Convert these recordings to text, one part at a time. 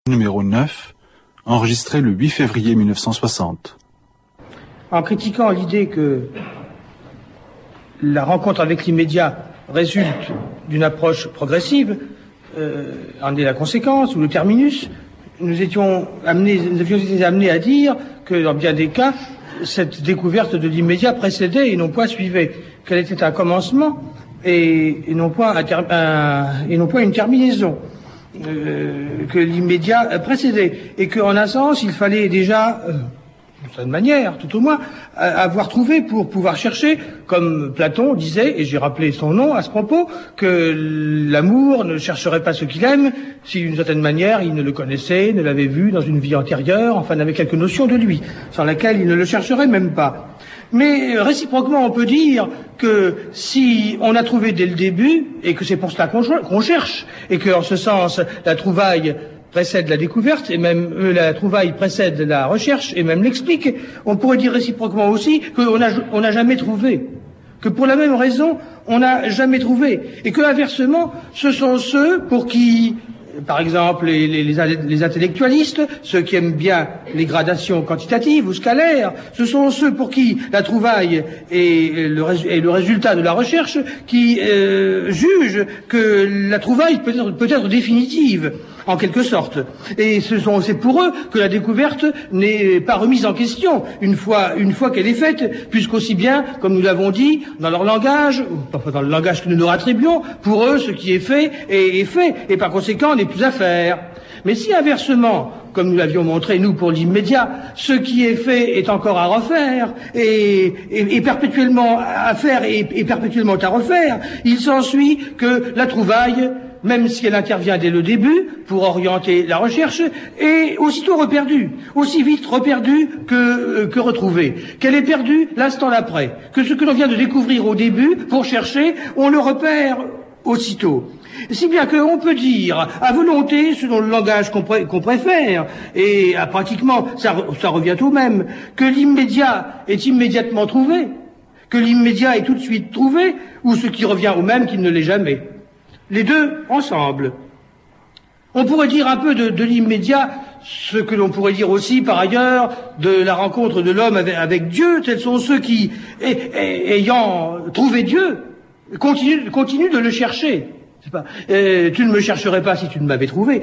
Numéro 9, enregistré le 8 février 1960. En critiquant l'idée que la rencontre avec l'immédiat résulte d'une approche progressive, en est la conséquence, ou le terminus, nous avions été amenés à dire que dans bien des cas, cette découverte de l'immédiat précédait et non point suivait, qu'elle était un commencement et non point une terminaison, que l'immédiat précédait, et qu'en un sens, il fallait déjà, d'une certaine manière, tout au moins, avoir trouvé pour pouvoir chercher, comme Platon disait, et j'ai rappelé son nom à ce propos, que l'amour ne chercherait pas ce qu'il aime si, d'une certaine manière, il ne le connaissait, ne l'avait vu dans une vie antérieure, enfin n'avait quelques notions de lui, sans laquelle il ne le chercherait même pas. Mais réciproquement, on peut dire que si on a trouvé dès le début, et que c'est pour cela qu'on cherche, et qu'en ce sens, la trouvaille précède la découverte, et même la trouvaille précède la recherche, et même l'explique, on pourrait dire réciproquement aussi qu'on n'a jamais trouvé. Que pour la même raison, on n'a jamais trouvé. Et que, inversement, ce sont ceux pour qui, par exemple, les intellectualistes, ceux qui aiment bien les gradations quantitatives ou scalaires, ce sont ceux pour qui la trouvaille est le résultat de la recherche, qui jugent que la trouvaille peut être définitive, en quelque sorte. Et c'est pour eux que la découverte n'est pas remise en question une fois qu'elle est faite, puisqu'aussi bien, comme nous l'avons dit, dans leur langage, ou pas dans le langage que nous leur attribuons, pour eux, ce qui est fait est fait, et par conséquent n'est plus à faire. Mais si inversement, comme nous l'avions montré, nous, pour l'immédiat, ce qui est fait est encore à refaire, et perpétuellement à faire, et perpétuellement à refaire, il s'ensuit que la trouvaille, même si elle intervient dès le début, pour orienter la recherche, est aussitôt reperdue, aussi vite reperdue que retrouvée, qu'elle est perdue l'instant d'après, que ce que l'on vient de découvrir au début, pour chercher, on le repère aussitôt. Si bien qu'on peut dire, à volonté, selon le langage qu'on préfère, et pratiquement, ça revient au même, que l'immédiat est immédiatement trouvé, que l'immédiat est tout de suite trouvé, ou ce qui revient au même qu'il ne l'est jamais. Les deux ensemble. On pourrait dire un peu de l'immédiat ce que l'on pourrait dire aussi par ailleurs de la rencontre de l'homme avec Dieu. Tels sont ceux qui, ayant trouvé Dieu, continuent de le chercher. C'est pas, tu ne me chercherais pas si tu ne m'avais trouvé.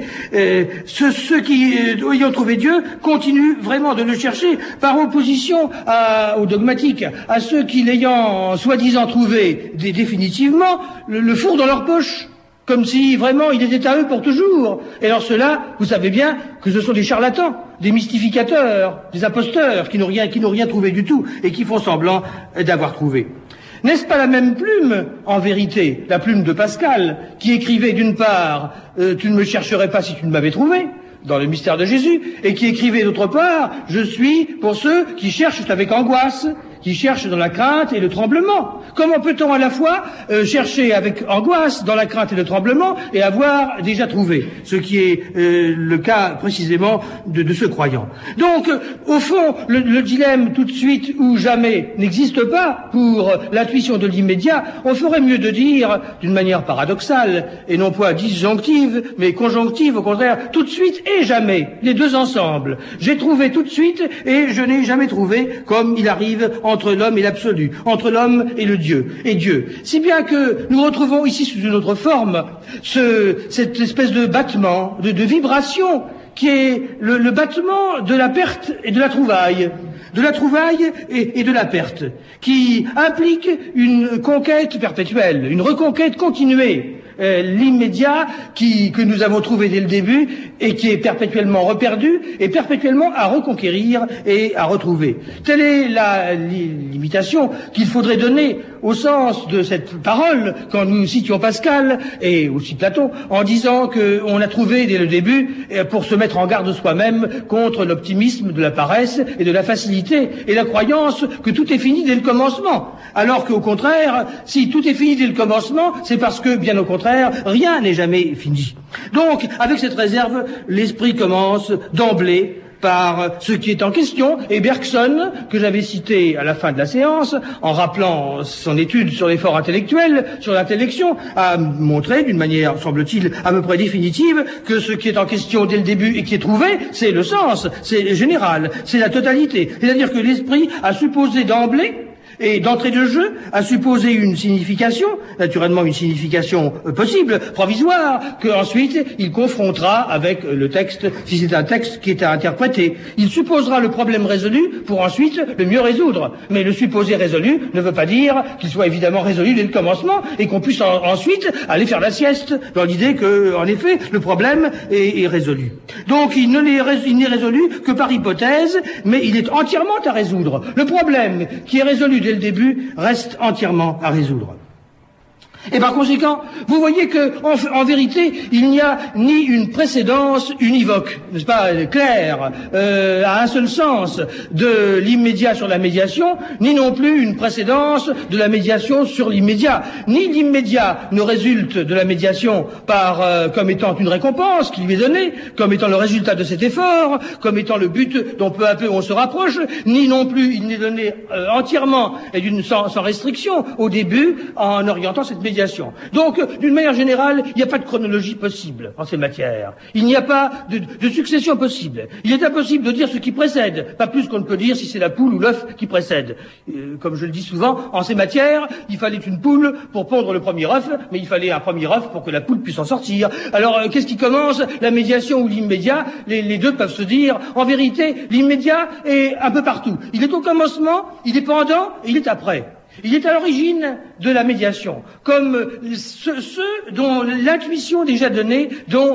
Ceux qui, ayant trouvé Dieu, continuent vraiment de le chercher, par opposition aux dogmatiques, à ceux qui, l'ayant soi-disant trouvé définitivement, le fourrent dans leur poche, comme si vraiment il était à eux pour toujours. Et alors ceux-là, vous savez bien que ce sont des charlatans, des mystificateurs, des imposteurs, qui n'ont rien trouvé du tout, et qui font semblant d'avoir trouvé. N'est-ce pas la même plume, en vérité, la plume de Pascal, qui écrivait d'une part « Tu ne me chercherais pas si tu ne m'avais trouvé », dans le mystère de Jésus, et qui écrivait d'autre part « Je suis pour ceux qui cherchent avec angoisse », qui cherchent dans la crainte et le tremblement. Comment peut-on à la fois chercher avec angoisse, dans la crainte et le tremblement, et avoir déjà trouvé, ce qui est le cas précisément de ce croyant. Donc, au fond, le dilemme tout de suite ou jamais n'existe pas pour l'intuition de l'immédiat. On ferait mieux de dire, d'une manière paradoxale, et non pas disjonctive, mais conjonctive, au contraire, tout de suite et jamais, les deux ensemble. J'ai trouvé tout de suite et je n'ai jamais trouvé, comme il arrive entre l'homme et l'absolu, entre l'homme et le Dieu, et Dieu. Si bien que nous retrouvons ici sous une autre forme cette espèce de battement, de vibration, qui est le battement de la perte et de la trouvaille. De la trouvaille et de la perte, qui implique une conquête perpétuelle, une reconquête continuée. L'immédiat que nous avons trouvé dès le début et qui est perpétuellement reperdu et perpétuellement à reconquérir et à retrouver. Telle est l'imitation qu'il faudrait donner au sens de cette parole quand nous citions Pascal et aussi Platon en disant qu'on a trouvé dès le début pour se mettre en garde soi-même contre l'optimisme de la paresse et de la facilité et la croyance que tout est fini dès le commencement. Alors qu'au contraire, si tout est fini dès le commencement, c'est parce que, bien au contraire, rien n'est jamais fini. Donc, avec cette réserve, l'esprit commence d'emblée par ce qui est en question, et Bergson, que j'avais cité à la fin de la séance, en rappelant son étude sur l'effort intellectuel, sur l'intellection, a montré d'une manière, semble-t-il, à peu près définitive, que ce qui est en question dès le début et qui est trouvé, c'est le sens, c'est général, c'est la totalité. C'est-à-dire que l'esprit a supposé d'emblée, et d'entrée de jeu, a supposé une signification, naturellement une signification possible, provisoire, qu'ensuite il confrontera avec le texte, si c'est un texte qui est à interpréter. Il supposera le problème résolu pour ensuite le mieux résoudre. Mais le supposé résolu ne veut pas dire qu'il soit évidemment résolu dès le commencement et qu'on puisse ensuite aller faire la sieste, dans l'idée que, en effet, le problème est résolu. Donc il n'est résolu que par hypothèse, mais il est entièrement à résoudre. Le problème qui est résolu dès le début reste entièrement à résoudre. Et par conséquent, vous voyez que, en vérité, il n'y a ni une précédence univoque, n'est-ce pas, claire, à un seul sens, de l'immédiat sur la médiation, ni non plus une précédence de la médiation sur l'immédiat. Ni l'immédiat ne résulte de la médiation comme étant une récompense qui lui est donnée, comme étant le résultat de cet effort, comme étant le but dont peu à peu on se rapproche, ni non plus il n'est donné entièrement et sans restriction au début en orientant cette médiation. Donc, d'une manière générale, il n'y a pas de chronologie possible en ces matières. Il n'y a pas de succession possible. Il est impossible de dire ce qui précède, pas plus qu'on ne peut dire si c'est la poule ou l'œuf qui précède. Comme je le dis souvent, en ces matières, il fallait une poule pour pondre le premier œuf, mais il fallait un premier œuf pour que la poule puisse en sortir. Alors, qu'est-ce qui commence, la médiation ou l'immédiat? Les deux peuvent se dire, en vérité, l'immédiat est un peu partout. Il est au commencement, il est pendant, et il est après. Il est à l'origine de la médiation, comme ceux dont l'intuition déjà donnée,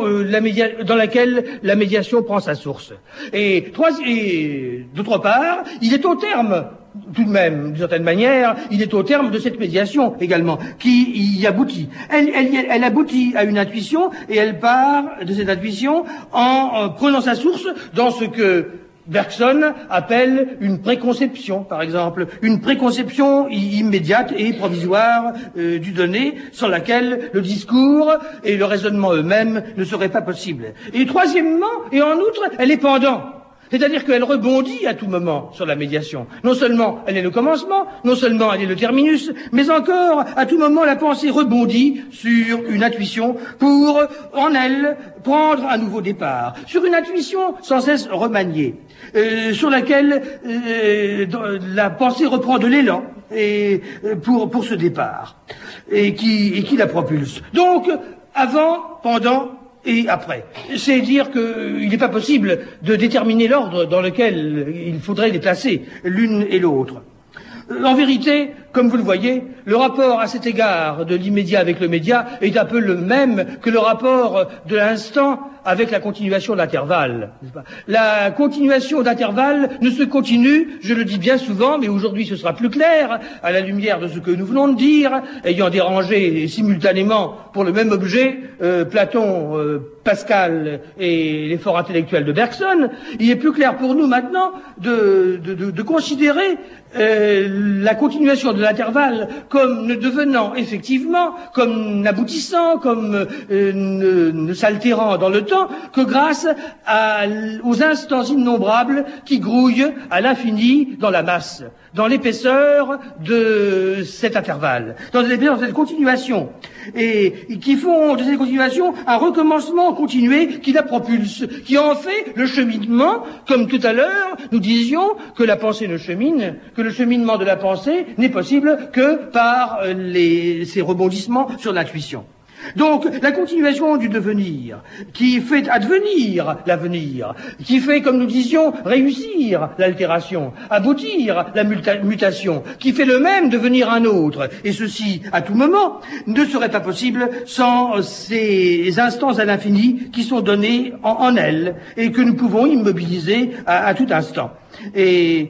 dans laquelle la médiation prend sa source. Et d'autre part, il est au terme, tout de même, d'une certaine manière, il est au terme de cette médiation également, qui y aboutit. Elle aboutit à une intuition, et elle part de cette intuition en prenant sa source dans ce que Bergson appelle une préconception, par exemple, une préconception immédiate et provisoire du donné, sans laquelle le discours et le raisonnement eux-mêmes ne seraient pas possibles. Et troisièmement, et en outre, elle est pendant. C'est-à-dire qu'elle rebondit à tout moment sur la médiation. Non seulement elle est le commencement, non seulement elle est le terminus, mais encore, à tout moment, la pensée rebondit sur une intuition pour, en elle, prendre un nouveau départ. Sur une intuition sans cesse remaniée, sur laquelle la pensée reprend de l'élan pour ce départ, et qui la propulse. Donc, avant, pendant et après. C'est dire qu'il n'est pas possible de déterminer l'ordre dans lequel il faudrait les placer, l'une et l'autre. En vérité, comme vous le voyez, le rapport à cet égard de l'immédiat avec le média est un peu le même que le rapport de l'instant avec la continuation d'intervalle. La continuation d'intervalle ne se continue, je le dis bien souvent, mais aujourd'hui ce sera plus clair, à la lumière de ce que nous venons de dire, ayant dérangé simultanément pour le même objet Platon, Pascal et l'effort intellectuel de Bergson. Il est plus clair pour nous maintenant de considérer la continuation de l'intervalle comme ne devenant effectivement, comme n'aboutissant, comme ne s'altérant dans le temps, que grâce aux instants innombrables qui grouillent à l'infini dans la masse, dans l'épaisseur de cet intervalle, dans l'épaisseur de cette continuation, et qui font de cette continuation un recommencement continué qui la propulse, qui en fait le cheminement, comme tout à l'heure nous disions que la pensée ne chemine, que le cheminement de la pensée n'est possible que par ces rebondissements sur l'intuition. Donc, la continuation du devenir, qui fait advenir l'avenir, qui fait, comme nous disions, réussir l'altération, aboutir la mutation, qui fait le même devenir un autre, et ceci, à tout moment, ne serait pas possible sans ces instants à l'infini qui sont donnés en elle, et que nous pouvons immobiliser à tout instant. Et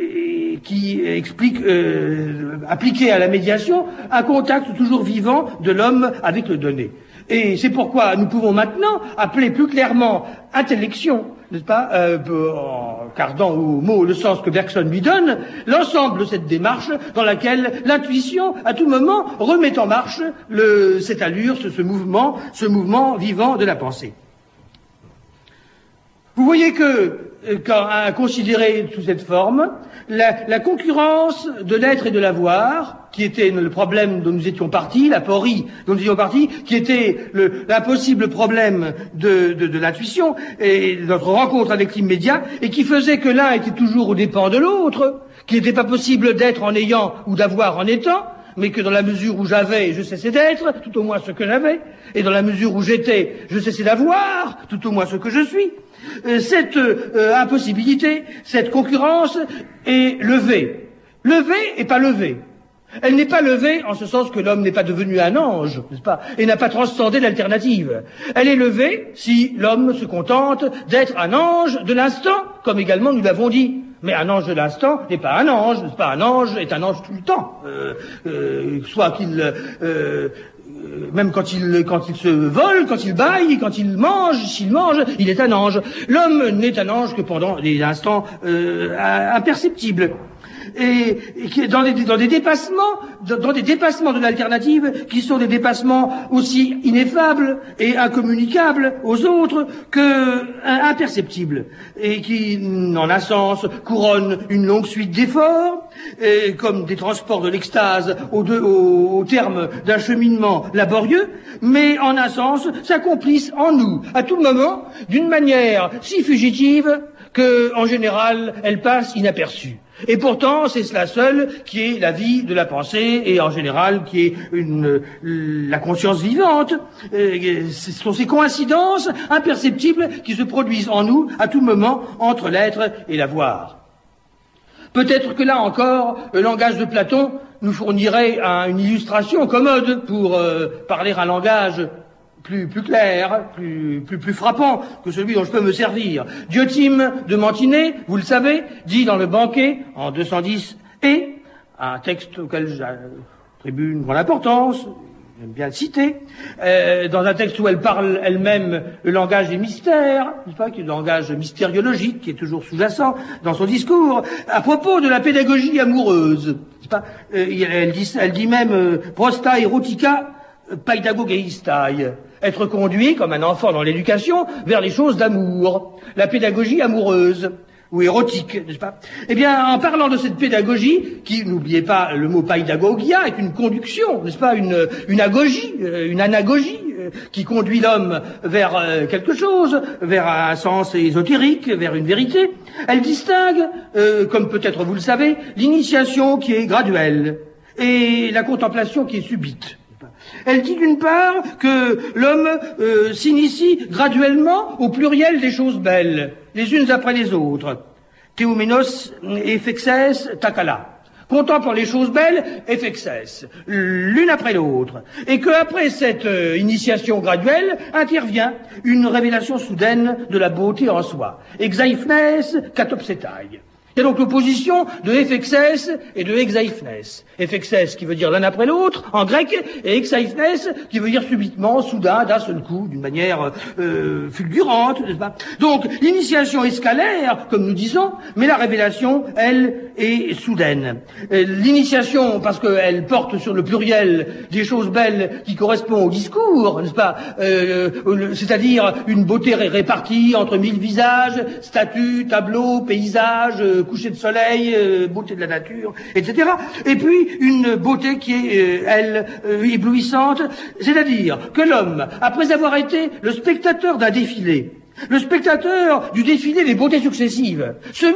qui explique, appliqué à la médiation, un contact toujours vivant de l'homme avec le donné. Et c'est pourquoi nous pouvons maintenant appeler plus clairement intellection, n'est-ce pas, en gardant au mot le sens que Bergson lui donne, l'ensemble de cette démarche dans laquelle l'intuition, à tout moment, remet en marche cette allure, ce mouvement vivant de la pensée. Vous voyez que à considérer sous cette forme la concurrence de l'être et de l'avoir, qui était le problème dont nous étions partis, l'aporie dont nous étions partis, qui était l'impossible problème de l'intuition et de notre rencontre avec l'immédiat, et qui faisait que l'un était toujours aux dépens de l'autre, qu'il n'était pas possible d'être en ayant ou d'avoir en étant, mais que dans la mesure où j'avais, je cessais d'être, tout au moins ce que j'avais, et dans la mesure où j'étais, je cessais d'avoir, tout au moins ce que je suis. Cette impossibilité, cette concurrence est levée. Levée et pas levée. Elle n'est pas levée en ce sens que l'homme n'est pas devenu un ange, n'est-ce pas, et n'a pas transcendé l'alternative. Elle est levée si l'homme se contente d'être un ange de l'instant, comme également nous l'avons dit. Mais un ange de l'instant n'est pas un ange, n'est-ce pas? Un ange est un ange tout le temps. Soit qu'il... même quand il se vole, quand il bâille, quand il mange, s'il mange, il est un ange. L'homme n'est un ange que pendant des instants imperceptibles. Et qui est dans des dépassements de l'alternative qui sont des dépassements aussi ineffables et incommunicables aux autres que imperceptibles, et qui, en un sens, couronnent une longue suite d'efforts, comme des transports de l'extase au terme d'un cheminement laborieux, mais en un sens s'accomplissent en nous, à tout moment, d'une manière si fugitive que, en général, elle passe inaperçue. Et pourtant, c'est cela seul qui est la vie de la pensée et en général qui est la conscience vivante. Ce sont ces coïncidences imperceptibles qui se produisent en nous à tout moment entre l'être et l'avoir. Peut-être que là encore, le langage de Platon nous fournirait une illustration commode pour parler un langage plus clair, plus frappant que celui dont je peux me servir. Diotime de Mantinet, vous le savez, dit dans le Banquet, en 210, et, un texte auquel j'attribue une grande importance, j'aime bien le citer, dans un texte où elle parle elle-même le langage des mystères, n'est-ce pas, qui est le langage mystériologique, qui est toujours sous-jacent dans son discours, à propos de la pédagogie amoureuse, n'est-ce pas, elle dit même prosta erotica paidagogeistae, être conduit comme un enfant dans l'éducation vers les choses d'amour, la pédagogie amoureuse ou érotique, n'est-ce pas? Eh bien, en parlant de cette pédagogie, qui, n'oubliez pas, le mot paidagogia est une conduction, n'est-ce pas, une agogie, une anagogie, qui conduit l'homme vers quelque chose, vers un sens ésotérique, vers une vérité. Elle distingue, comme peut-être vous le savez, l'initiation qui est graduelle et la contemplation qui est subite. Elle dit d'une part que l'homme s'initie graduellement au pluriel des choses belles, les unes après les autres. Théoménos effexes takala. Contemplant les choses belles, effexes, l'une après l'autre. Et qu'après cette initiation graduelle, intervient une révélation soudaine de la beauté en soi. Exaïphnes katopsetai. Il y a donc l'opposition de effexes et de exaïphnes. Effexes qui veut dire l'un après l'autre, en grec, et exaïphnes qui veut dire subitement, soudain, d'un seul coup, d'une manière fulgurante, n'est-ce pas? Donc, l'initiation est scalaire, comme nous disons, mais la révélation, elle, est soudaine. L'initiation, parce qu'elle porte sur le pluriel des choses belles qui correspondent au discours, n'est-ce pas? C'est-à-dire une beauté répartie entre 1000 visages, statues, tableaux, paysages, coucher de soleil, beauté de la nature, etc. Et puis une beauté qui est, elle, éblouissante, c'est-à-dire que l'homme, après avoir été le spectateur d'un défilé, le spectateur du défilé des beautés successives,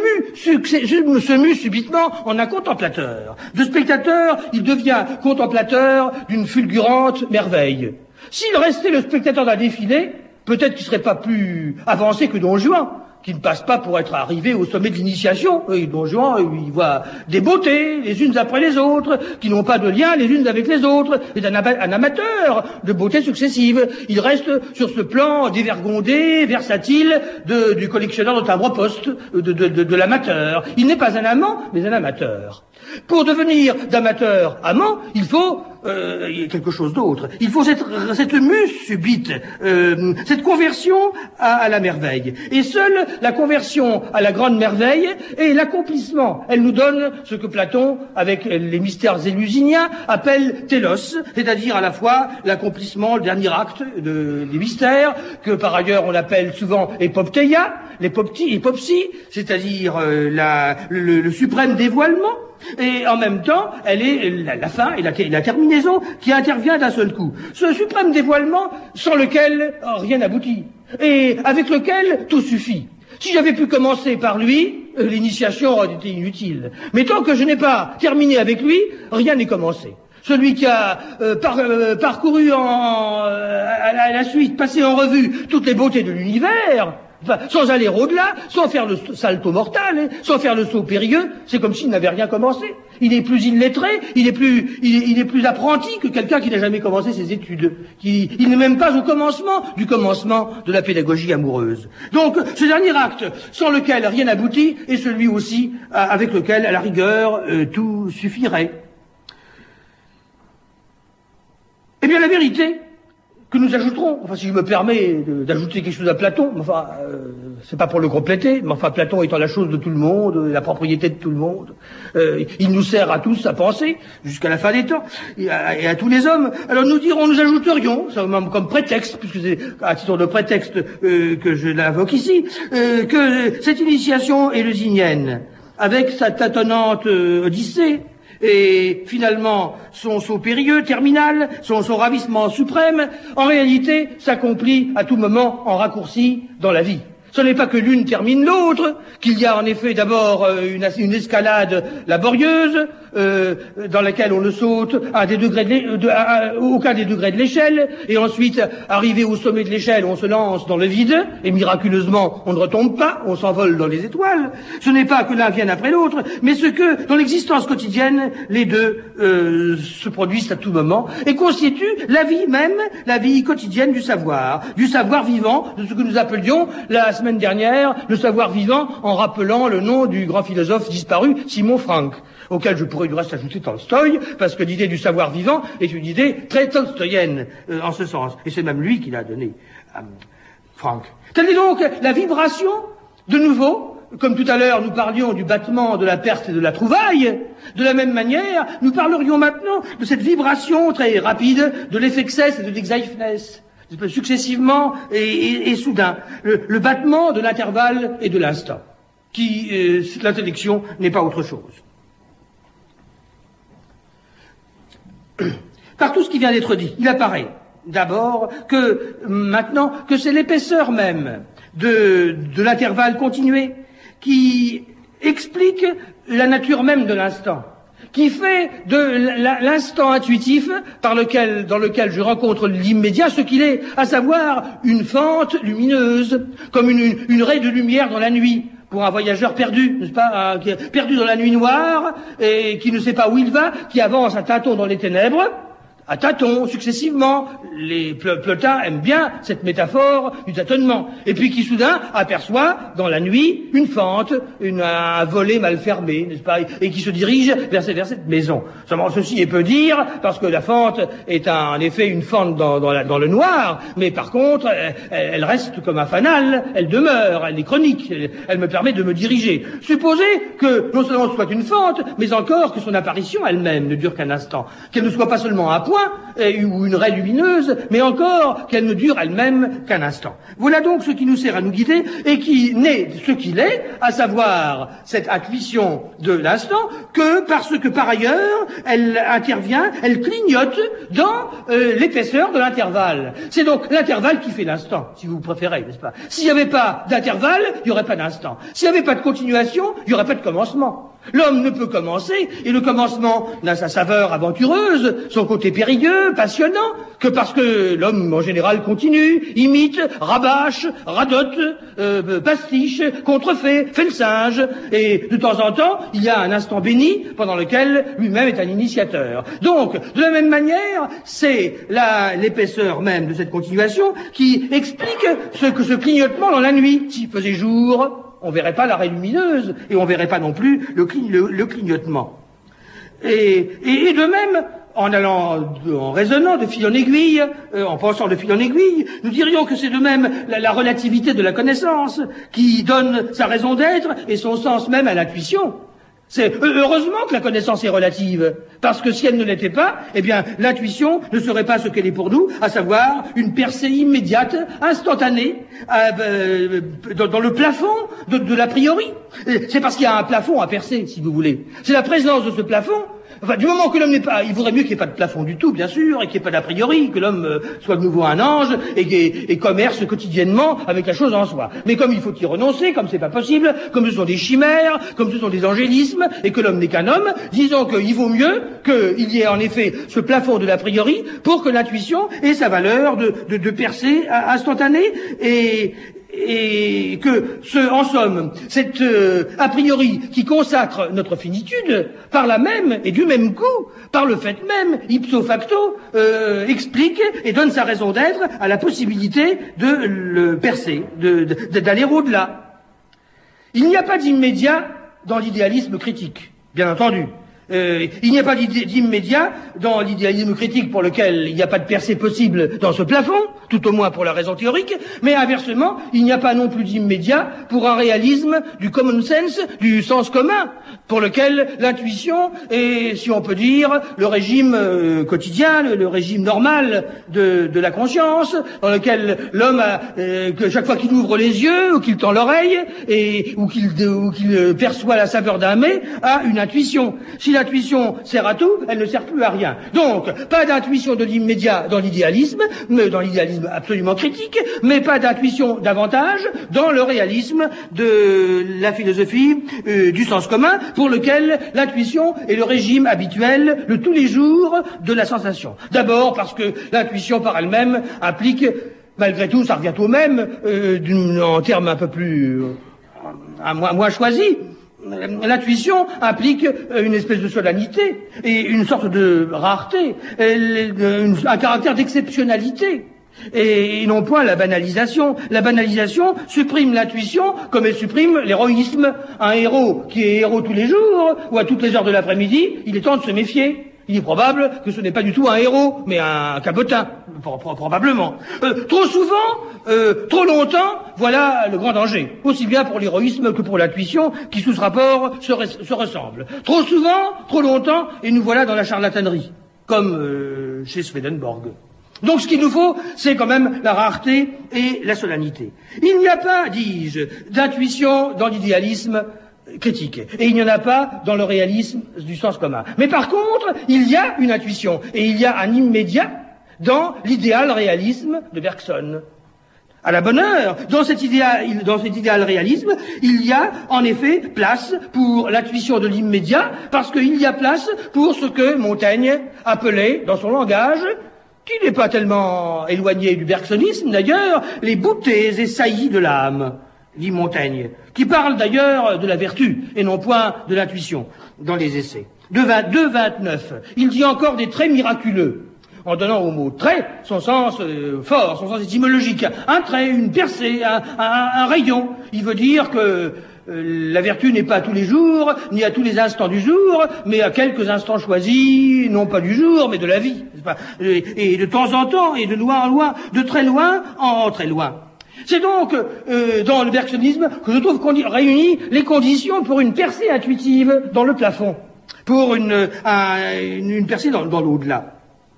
se mue subitement en un contemplateur. De spectateur, il devient contemplateur d'une fulgurante merveille. S'il restait le spectateur d'un défilé, peut-être qu'il ne serait pas plus avancé que Don Juan, qui ne passe pas pour être arrivé au sommet de l'initiation. Don Juan, il voit des beautés, les unes après les autres, qui n'ont pas de lien les unes avec les autres. C'est un amateur de beautés successives. Il reste sur ce plan dévergondé, versatile, du collectionneur de timbre-poste, de l'amateur. Il n'est pas un amant, mais un amateur. Pour devenir d'amateur amant, il faut il y a quelque chose d'autre. Il faut cette mue subite, cette conversion à la merveille. Et seule la conversion à la grande merveille et l'accomplissement, elle nous donne ce que Platon, avec les mystères élusiniens, appelle télos, c'est-à-dire à la fois l'accomplissement, le dernier acte des mystères, que par ailleurs on appelle souvent époptéia, l'épopsie, c'est-à-dire le suprême dévoilement. Et en même temps, elle est la fin et la terminaison qui intervient d'un seul coup. Ce suprême dévoilement sans lequel rien n'aboutit et avec lequel tout suffit. Si j'avais pu commencer par lui, l'initiation aurait été inutile. Mais tant que je n'ai pas terminé avec lui, rien n'est commencé. Celui qui a parcouru à la suite, passé en revue toutes les beautés de l'univers, enfin, sans aller au-delà, sans faire le salto mortal, sans faire le saut périlleux, c'est comme s'il n'avait rien commencé. Il est plus illettré, il est plus apprenti que quelqu'un qui n'a jamais commencé ses études. Il n'est même pas au commencement du commencement de la pédagogie amoureuse. Donc, ce dernier acte, sans lequel rien n'aboutit, est celui aussi avec lequel, à la rigueur, tout suffirait. Eh bien, la vérité que nous ajouterons, enfin, si je me permets d'ajouter quelque chose à Platon, enfin, c'est pas pour le compléter, mais enfin, Platon étant la chose de tout le monde, la propriété de tout le monde, il nous sert à tous à penser, jusqu'à la fin des temps, et à tous les hommes. Alors nous ajouterions, comme prétexte, puisque c'est à titre de prétexte que je l'invoque ici, que cette initiation élusinienne, avec sa tâtonnante Odyssée, et finalement son saut périlleux terminal, son ravissement suprême, en réalité s'accomplit à tout moment en raccourci dans la vie. Ce n'est pas que l'une termine l'autre, qu'il y a en effet d'abord une escalade laborieuse, dans laquelle on ne saute aucun des degrés de l'échelle, et ensuite, arrivé au sommet de l'échelle, on se lance dans le vide, et miraculeusement, on ne retombe pas, on s'envole dans les étoiles. Ce n'est pas que l'un vienne après l'autre, mais ce que, dans l'existence quotidienne, les deux se produisent à tout moment, et constituent la vie même, la vie quotidienne du savoir vivant, de ce que nous appelions la semaine dernière, le savoir vivant, en rappelant le nom du grand philosophe disparu, Simon Frank, auquel je pourrais du reste ajouter Tolstoï, parce que l'idée du savoir vivant est une idée très tolstoïenne en ce sens. Et c'est même lui qui l'a donné à Frank. Telle est donc la vibration, de nouveau, comme tout à l'heure nous parlions du battement, de la perte et de la trouvaille, de la même manière, nous parlerions maintenant de cette vibration très rapide de l'effexès et de l'exaïfness, successivement et soudain, le battement de l'intervalle et de l'instant, qui, l'intellection n'est pas autre chose. Par tout ce qui vient d'être dit, il apparaît d'abord que maintenant que c'est l'épaisseur même de l'intervalle continué qui explique la nature même de l'instant, qui fait de l'instant intuitif dans lequel je rencontre l'immédiat ce qu'il est, à savoir une fente lumineuse, comme une raie de lumière dans la nuit. Pour un voyageur perdu, n'est-ce pas, perdu dans la nuit noire, et qui ne sait pas où il va, qui avance à tâtons dans les ténèbres, à tâtons, successivement. Les Plotins aiment bien cette métaphore du tâtonnement. Et puis qui soudain aperçoit dans la nuit une fente, un volet mal fermé, n'est-ce pas, et qui se dirige vers cette maison. Seulement ceci est peu dire, parce que la fente est en effet une fente dans le noir, mais par contre, elle reste comme un fanal, elle demeure, elle est chronique, elle me permet de me diriger. Supposez que non seulement ce soit une fente, mais encore que son apparition elle-même ne dure qu'un instant, qu'elle ne soit pas seulement un point, ou une raie lumineuse, mais encore qu'elle ne dure elle-même qu'un instant. Voilà donc ce qui nous sert à nous guider et qui naît ce qu'il est, à savoir cette intuition de l'instant, que parce que par ailleurs, elle intervient, elle clignote dans l'épaisseur de l'intervalle. C'est donc l'intervalle qui fait l'instant, si vous préférez, n'est-ce pas? S'il n'y avait pas d'intervalle, il n'y aurait pas d'instant. S'il n'y avait pas de continuation, il n'y aurait pas de commencement. L'homme ne peut commencer, et le commencement n'a sa saveur aventureuse, son côté périlleux, passionnant, que parce que l'homme en général continue, imite, rabâche, radote, pastiche, contrefait, fait le singe, et de temps en temps, il y a un instant béni pendant lequel lui-même est un initiateur. Donc, de la même manière, c'est l'épaisseur même de cette continuation qui explique ce clignotement dans la nuit. S'il faisait jour, on verrait pas la raie lumineuse, et on verrait pas non plus le clignotement. Et de même, en raisonnant de fil en aiguille, en pensant de fil en aiguille, nous dirions que c'est de même la relativité de la connaissance qui donne sa raison d'être et son sens même à l'intuition. C'est heureusement que la connaissance est relative, parce que si elle ne l'était pas, eh bien, l'intuition ne serait pas ce qu'elle est pour nous, à savoir une percée immédiate, instantanée, dans le plafond de l'a priori. C'est parce qu'il y a un plafond à percer, si vous voulez. C'est la présence de ce plafond. Enfin, du moment que l'homme n'est pas, il vaudrait mieux qu'il n'y ait pas de plafond du tout, bien sûr, et qu'il n'y ait pas d'a priori, que l'homme soit de nouveau un ange et commerce quotidiennement avec la chose en soi. Mais comme il faut y renoncer, comme c'est pas possible, comme ce sont des chimères, comme ce sont des angélismes, et que l'homme n'est qu'un homme, disons qu'il vaut mieux qu'il y ait en effet ce plafond de l'a priori pour que l'intuition ait sa valeur de percée instantanée et que en somme, cette a priori qui consacre notre finitude, par la même et du même coup, par le fait même, ipso facto, explique et donne sa raison d'être à la possibilité de le percer, d'aller au-delà. Il n'y a pas d'immédiat dans l'idéalisme critique, bien entendu. Il n'y a pas d'immédiat dans l'idéalisme critique pour lequel il n'y a pas de percée possible dans ce plafond, tout au moins pour la raison théorique, mais inversement, il n'y a pas non plus d'immédiat pour un réalisme du common sense, du sens commun, pour lequel l'intuition est, si on peut dire, le régime quotidien, le régime normal de la conscience, dans lequel l'homme a, que chaque fois qu'il ouvre les yeux, ou qu'il tend l'oreille, ou qu'il perçoit la saveur d'un mets, a une intuition. Si l'intuition sert à tout, elle ne sert plus à rien. Donc, pas d'intuition de l'immédiat dans l'idéalisme absolument critique, mais pas d'intuition davantage dans le réalisme de la philosophie du sens commun, pour lequel l'intuition est le régime habituel, le tous les jours de la sensation. D'abord parce que l'intuition par elle-même implique, malgré tout, ça revient au même, en termes un peu plus, moins choisis. L'intuition implique une espèce de solennité et une sorte de rareté, un caractère d'exceptionnalité. Et non point la banalisation. La banalisation supprime l'intuition comme elle supprime l'héroïsme. Un héros qui est héros tous les jours ou à toutes les heures de l'après-midi, il est temps de se méfier. Il est probable que ce n'est pas du tout un héros, mais un cabotin, probablement. Trop souvent, trop longtemps, voilà le grand danger. Aussi bien pour l'héroïsme que pour l'intuition, qui sous ce rapport se ressemblent. Trop souvent, trop longtemps, et nous voilà dans la charlatanerie, comme chez Swedenborg. Donc ce qu'il nous faut, c'est quand même la rareté et la solennité. Il n'y a pas, dis-je, d'intuition dans l'idéalisme critique. Et il n'y en a pas dans le réalisme du sens commun. Mais par contre, il y a une intuition. Et il y a un immédiat dans l'idéal réalisme de Bergson. À la bonne heure, dans cet idéal réalisme, il y a en effet place pour l'intuition de l'immédiat, parce qu'il y a place pour ce que Montaigne appelait, dans son langage, qui n'est pas tellement éloigné du bergsonisme d'ailleurs, les beautés et saillies de l'âme, dit Montaigne, qui parle d'ailleurs de la vertu et non point de l'intuition dans les essais. De 29, il dit encore des traits miraculeux, en donnant au mot trait son sens fort, son sens étymologique. Un trait, une percée, un rayon. Il veut dire que la vertu n'est pas tous les jours, ni à tous les instants du jour, mais à quelques instants choisis, non pas du jour, mais de la vie. Et de temps en temps, et de loin en loin, de très loin en très loin. C'est donc dans le bergsonisme que je trouve qu'on réunit les conditions pour une percée intuitive dans le plafond, pour une percée dans l'au-delà.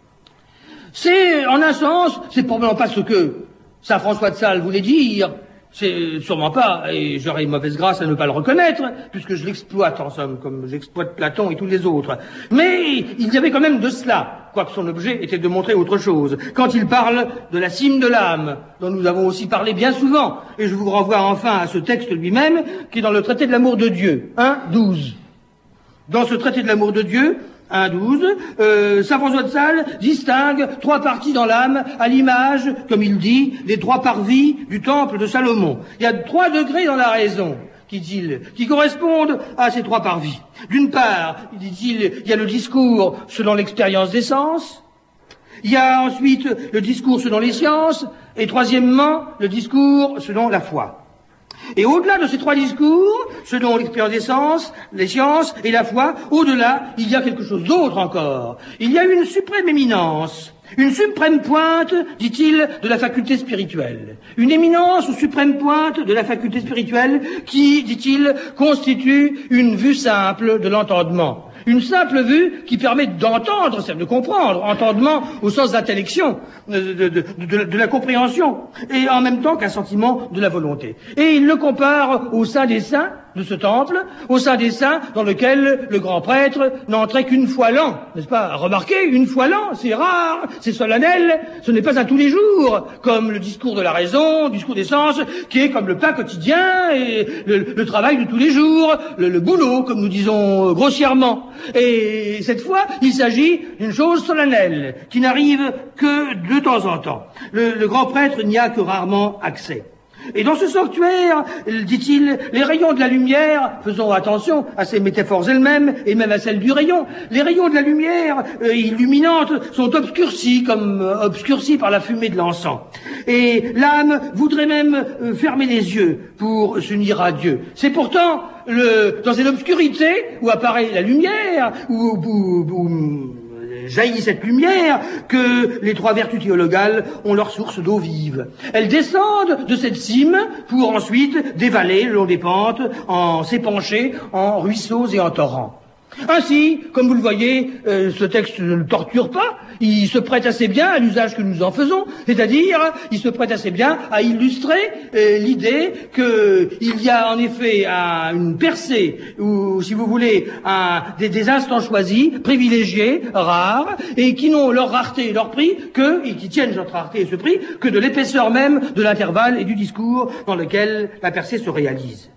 C'est, en un sens, c'est probablement pas ce que saint François de Sales voulait dire, c'est sûrement pas, et j'aurais une mauvaise grâce à ne pas le reconnaître, puisque je l'exploite en somme, comme j'exploite Platon et tous les autres. Mais il y avait quand même de cela, quoique son objet était de montrer autre chose. Quand il parle de la cime de l'âme, dont nous avons aussi parlé bien souvent, et je vous renvoie enfin à ce texte lui-même, qui est dans le traité de l'amour de Dieu, 1.12. Dans ce traité de l'amour de Dieu, 1.12, saint François de Sales distingue 3 parties dans l'âme à l'image, comme il dit, des 3 parvis du temple de Salomon. Il y a 3 degrés dans la raison, dit-il, qui correspondent à ces 3 parvis. D'une part, dit-il, il y a le discours selon l'expérience des sens, il y a ensuite le discours selon les sciences, et troisièmement, le discours selon la foi. Et au-delà de ces trois discours, selon l'expérience des sens, les sciences et la foi, au-delà, il y a quelque chose d'autre encore. Il y a une suprême éminence, une suprême pointe, dit-il, de la faculté spirituelle. Une éminence ou suprême pointe de la faculté spirituelle qui, dit-il, constitue une vue simple de l'entendement. Une simple vue qui permet d'entendre, c'est-à-dire de comprendre, entendement au sens d'intellection, de la compréhension, et en même temps qu'un sentiment de la volonté. Et il le compare au sein des saints de ce temple, au sein des saints dans lequel le grand prêtre n'entrait qu'une fois l'an, n'est-ce pas? Remarquez, une fois l'an, c'est rare, c'est solennel, ce n'est pas à tous les jours, comme le discours de la raison, le discours des sens, qui est comme le pain quotidien et le travail de tous les jours, le boulot, comme nous disons grossièrement. Et cette fois, il s'agit d'une chose solennelle, qui n'arrive que de temps en temps. Le grand prêtre n'y a que rarement accès. Et dans ce sanctuaire, dit-il, les rayons de la lumière, faisons attention à ces métaphores elles-mêmes, et même à celles du rayon, les rayons de la lumière illuminante sont obscurcis par la fumée de l'encens. Et l'âme voudrait même fermer les yeux pour s'unir à Dieu. C'est pourtant dans cette obscurité où apparaît la lumière, où jaillit cette lumière, que les trois vertus théologales ont leur source d'eau vive. Elles descendent de cette cime pour ensuite dévaler le long des pentes, en s'épancher en ruisseaux et en torrents. Ainsi, comme vous le voyez, ce texte ne le torture pas, il se prête assez bien à l'usage que nous en faisons, c'est-à-dire, il se prête assez bien à illustrer l'idée qu'il y a en effet une percée, ou si vous voulez, des instants choisis, privilégiés, rares, et qui n'ont leur rareté et leur prix et qui tiennent notre rareté et ce prix, que de l'épaisseur même de l'intervalle et du discours dans lequel la percée se réalise.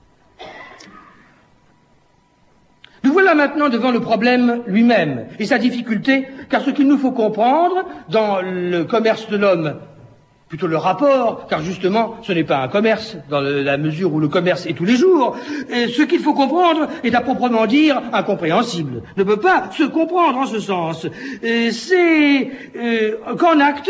Nous voilà maintenant devant le problème lui-même et sa difficulté, car ce qu'il nous faut comprendre dans le commerce de l'homme, plutôt le rapport, car justement ce n'est pas un commerce dans la mesure où le commerce est tous les jours, et ce qu'il faut comprendre est à proprement dire incompréhensible, ne peut pas se comprendre en ce sens. C'est qu'en acte,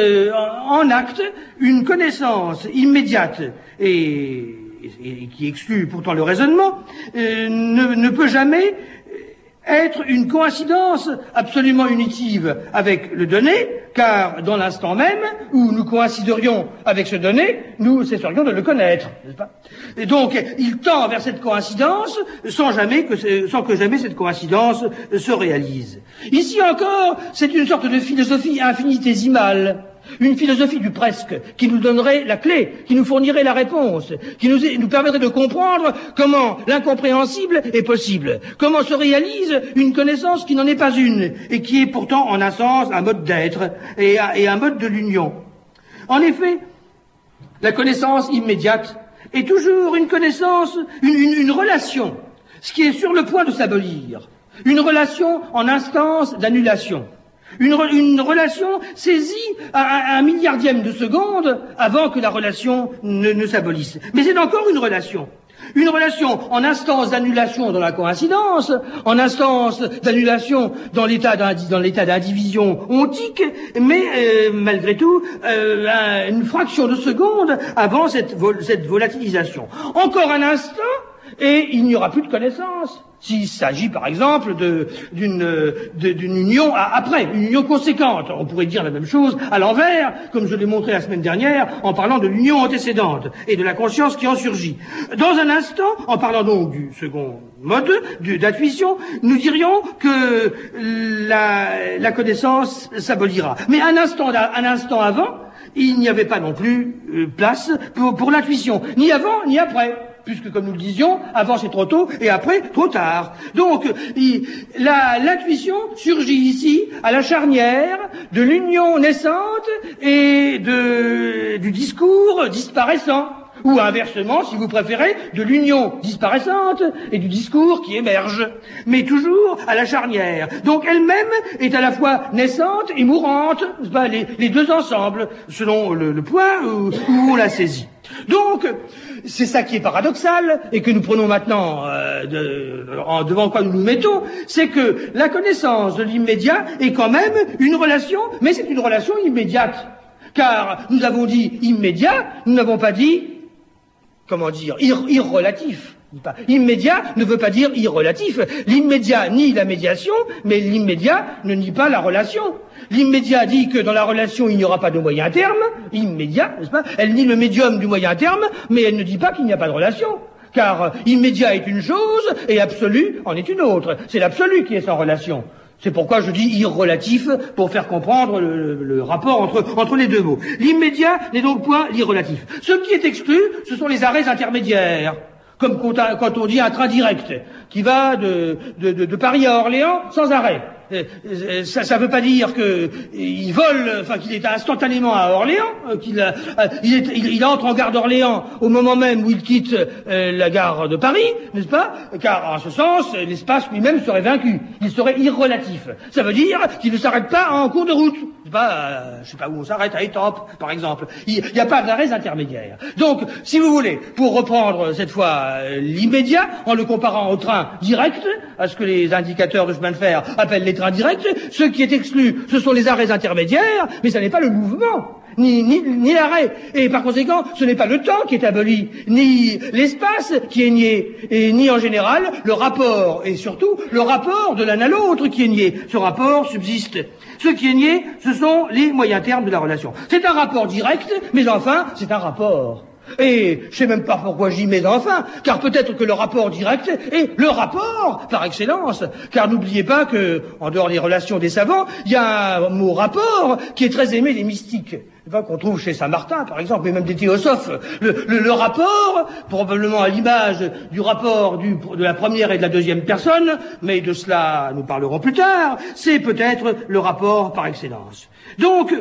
une connaissance immédiate et qui exclut pourtant le raisonnement, ne peut jamais être une coïncidence absolument unitive avec le donné, car dans l'instant même où nous coïnciderions avec ce donné, nous cesserions de le connaître, n'est-ce pas? Et donc, il tend vers cette coïncidence sans que jamais cette coïncidence se réalise. Ici encore, c'est une sorte de philosophie infinitésimale. Une philosophie du presque, qui nous donnerait la clé, qui nous fournirait la réponse, qui nous permettrait de comprendre comment l'incompréhensible est possible, comment se réalise une connaissance qui n'en est pas une, et qui est pourtant en un sens un mode d'être et un mode de l'union. En effet, la connaissance immédiate est toujours une connaissance, une relation, ce qui est sur le point de s'abolir, une relation en instance d'annulation. Une relation saisie à un milliardième de seconde avant que la relation ne s'abolisse. Mais c'est encore une relation. Une relation en instance d'annulation dans la coïncidence, en instance d'annulation dans l'état d'indivision ontique, mais malgré tout, une fraction de seconde avant cette volatilisation. Encore un instant, et il n'y aura plus de connaissance. S'il s'agit, par exemple, d'une union après, une union conséquente. On pourrait dire la même chose à l'envers, comme je l'ai montré la semaine dernière, en parlant de l'union antécédente et de la conscience qui en surgit. Dans un instant, en parlant donc du second mode d'intuition, nous dirions que la connaissance s'abolira. Mais un instant avant, il n'y avait pas non plus place pour l'intuition, ni avant ni après. Puisque, comme nous le disions, avant c'est trop tôt et après trop tard. Donc, l'intuition surgit ici à la charnière de l'union naissante et du discours disparaissant. Ou inversement, si vous préférez, de l'union disparaissante et du discours qui émerge. Mais toujours à la charnière. Donc elle-même est à la fois naissante et mourante, les deux ensemble, selon le point où on la saisit. Donc, c'est ça qui est paradoxal, et que nous prenons maintenant devant quoi nous nous mettons, c'est que la connaissance de l'immédiat est quand même une relation, mais c'est une relation immédiate. Car nous avons dit immédiat, nous n'avons pas dit comment dire, irrelatif. Immédiat ne veut pas dire irrelatif. L'immédiat nie la médiation, mais l'immédiat ne nie pas la relation. L'immédiat dit que dans la relation, il n'y aura pas de moyen terme. Immédiat, n'est-ce pas? Elle nie le médium du moyen terme, mais elle ne dit pas qu'il n'y a pas de relation. Car immédiat est une chose et absolu en est une autre. C'est l'absolu qui est sans relation. C'est pourquoi je dis irrelatif, pour faire comprendre le rapport entre les deux mots. L'immédiat n'est donc point l'irrelatif. Ce qui est exclu, ce sont les arrêts intermédiaires. Comme quand on dit un train direct, qui va de Paris à Orléans sans arrêt. Ça veut pas dire qu'il vole, enfin qu'il est instantanément à Orléans, il entre en gare d'Orléans au moment même où il quitte la gare de Paris, n'est-ce pas? Car en ce sens, l'espace lui-même serait vaincu, il serait irrelatif. Ça veut dire qu'il ne s'arrête pas en cours de route. Je sais pas où on s'arrête, à Étampes, par exemple. Il n'y a pas d'arrêts intermédiaires. Donc, si vous voulez, pour reprendre cette fois l'immédiat, en le comparant au train direct, à ce que les indicateurs de chemin de fer appellent les trains directs, ce qui est exclu, ce sont les arrêts intermédiaires, mais ça n'est pas le mouvement, ni l'arrêt. Et par conséquent, ce n'est pas le temps qui est aboli, ni l'espace qui est nié, et ni en général le rapport, et surtout le rapport de l'un à l'autre qui est nié. Ce rapport subsiste. Ce qui est nié, ce sont les moyens termes de la relation. C'est un rapport direct, mais enfin, c'est un rapport. Et je sais même pas pourquoi j'y mets enfin, car peut-être que le rapport direct est le rapport par excellence. Car n'oubliez pas que, en dehors des relations des savants, il y a un mot rapport qui est très aimé des mystiques. Qu'on trouve chez Saint-Martin, par exemple, et même des théosophes. Le rapport, probablement à l'image du rapport de la première et de la deuxième personne, mais de cela nous parlerons plus tard, c'est peut-être le rapport par excellence. Donc,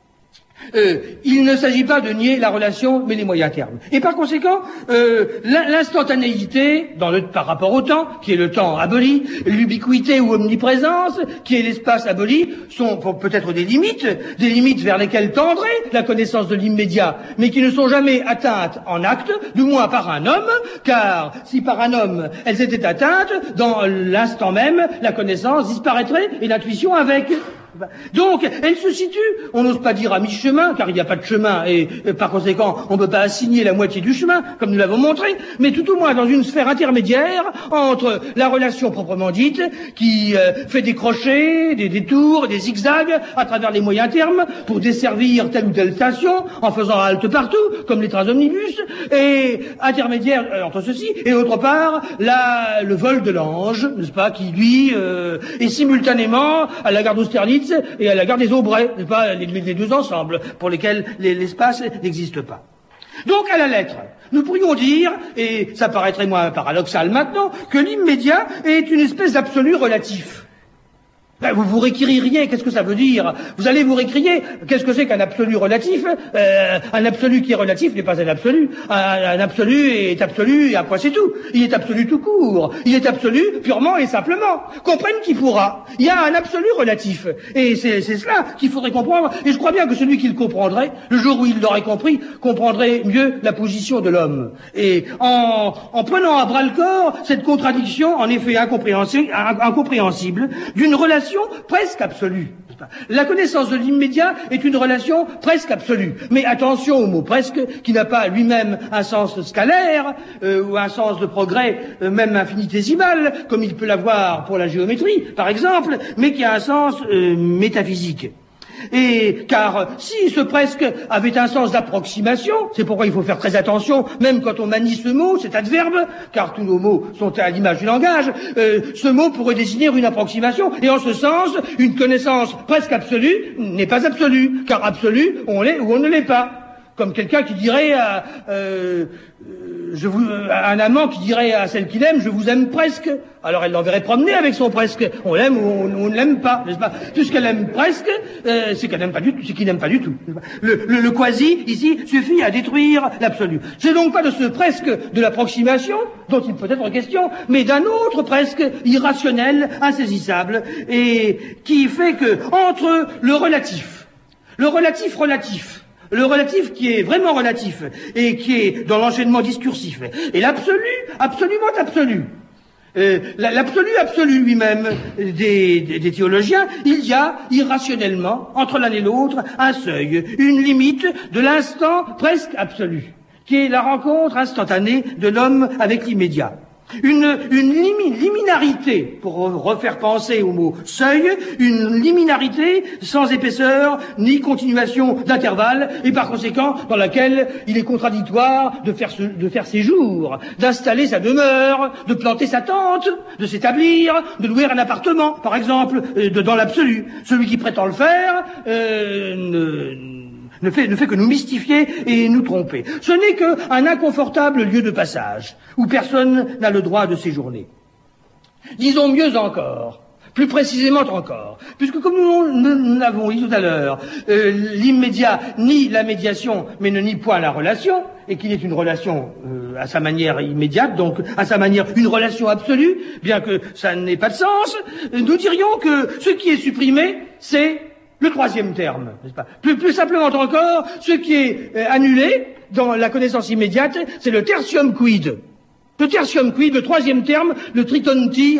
il ne s'agit pas de nier la relation, mais les moyens termes. Et par conséquent, l'instantanéité, par rapport au temps, qui est le temps aboli, l'ubiquité ou omniprésence, qui est l'espace aboli, sont peut-être des limites vers lesquelles tendrait la connaissance de l'immédiat, mais qui ne sont jamais atteintes en acte, du moins par un homme, car si par un homme elles étaient atteintes, dans l'instant même, la connaissance disparaîtrait et l'intuition avec. Donc, elle se situe, on n'ose pas dire à mi-chemin, car il n'y a pas de chemin, et par conséquent, on ne peut pas assigner la moitié du chemin, comme nous l'avons montré, mais tout au moins dans une sphère intermédiaire entre la relation proprement dite, qui fait des crochets, des détours, des zigzags à travers les moyens termes, pour desservir telle ou telle station, en faisant halte partout, comme les trains omnibus, et intermédiaire entre ceci, et autre part, le vol de l'ange, n'est-ce pas, qui lui est simultanément à la gare d'Austerlitz et à la gare des Aubrais, n'est-ce pas, les deux ensembles, pour lesquels l'espace n'existe pas. Donc, à la lettre, nous pourrions dire, et ça paraîtrait moins paradoxal maintenant, que l'immédiat est une espèce d'absolu relatif. Ben, vous vous récririez, qu'est-ce que ça veut dire? Vous allez vous récrier, qu'est-ce que c'est qu'un absolu relatif? Un absolu qui est relatif n'est pas un absolu. Un absolu est absolu et après c'est tout. Il est absolu tout court. Il est absolu purement et simplement. Comprenne qui pourra. Il y a un absolu relatif. Et c'est cela qu'il faudrait comprendre. Et je crois bien que celui qui le comprendrait, le jour où il l'aurait compris, comprendrait mieux la position de l'homme. Et en prenant à bras le corps cette contradiction, en effet incompréhensible, d'une relation presque absolue. La connaissance de l'immédiat est une relation presque absolue. Mais attention au mot presque, qui n'a pas lui-même un sens scalaire, ou un sens de progrès même infinitésimal, comme il peut l'avoir pour la géométrie, par exemple, mais qui a un sens métaphysique. Et car si ce presque avait un sens d'approximation, c'est pourquoi il faut faire très attention, même quand on manie ce mot, cet adverbe, car tous nos mots sont à l'image du langage, ce mot pourrait désigner une approximation, et en ce sens, une connaissance presque absolue n'est pas absolue, car absolue, on l'est ou on ne l'est pas. Comme quelqu'un qui dirait à un amant qui dirait à celle qu'il aime, je vous aime presque. Alors elle l'enverrait promener avec son presque. On l'aime ou on ne l'aime pas, n'est-ce pas? Puisqu'elle aime presque, c'est qu'elle n'aime pas du tout, c'est qu'il n'aime pas du tout. Le quasi, ici, suffit à détruire l'absolu. C'est donc pas de ce presque de l'approximation dont il peut être question, mais d'un autre presque irrationnel, insaisissable, et qui fait que, entre le relatif qui est vraiment relatif et qui est dans l'enchaînement discursif, et l'absolu, absolument absolu, l'absolu absolu lui-même des théologiens, il y a irrationnellement, entre l'un et l'autre, un seuil, une limite de l'instant presque absolu, qui est la rencontre instantanée de l'homme avec l'immédiat. Une liminarité, pour refaire penser au mot seuil, une liminarité sans épaisseur ni continuation d'intervalle, et par conséquent dans laquelle il est contradictoire de faire séjour, d'installer sa demeure, de planter sa tente, de s'établir, de louer un appartement, par exemple, dans l'absolu. Celui qui prétend le faire ne fait que nous mystifier et nous tromper. Ce n'est qu'un inconfortable lieu de passage, où personne n'a le droit de séjourner. Disons mieux encore, plus précisément encore, puisque comme nous l'avons dit tout à l'heure, l'immédiat nie la médiation, mais ne nie point la relation, et qu'il est une relation à sa manière immédiate, donc à sa manière une relation absolue, bien que ça n'ait pas de sens, nous dirions que ce qui est supprimé, c'est le troisième terme, n'est-ce pas? Plus simplement encore, ce qui est annulé dans la connaissance immédiate, c'est le tertium quid. Le tertium quid, le troisième terme, le tritonti,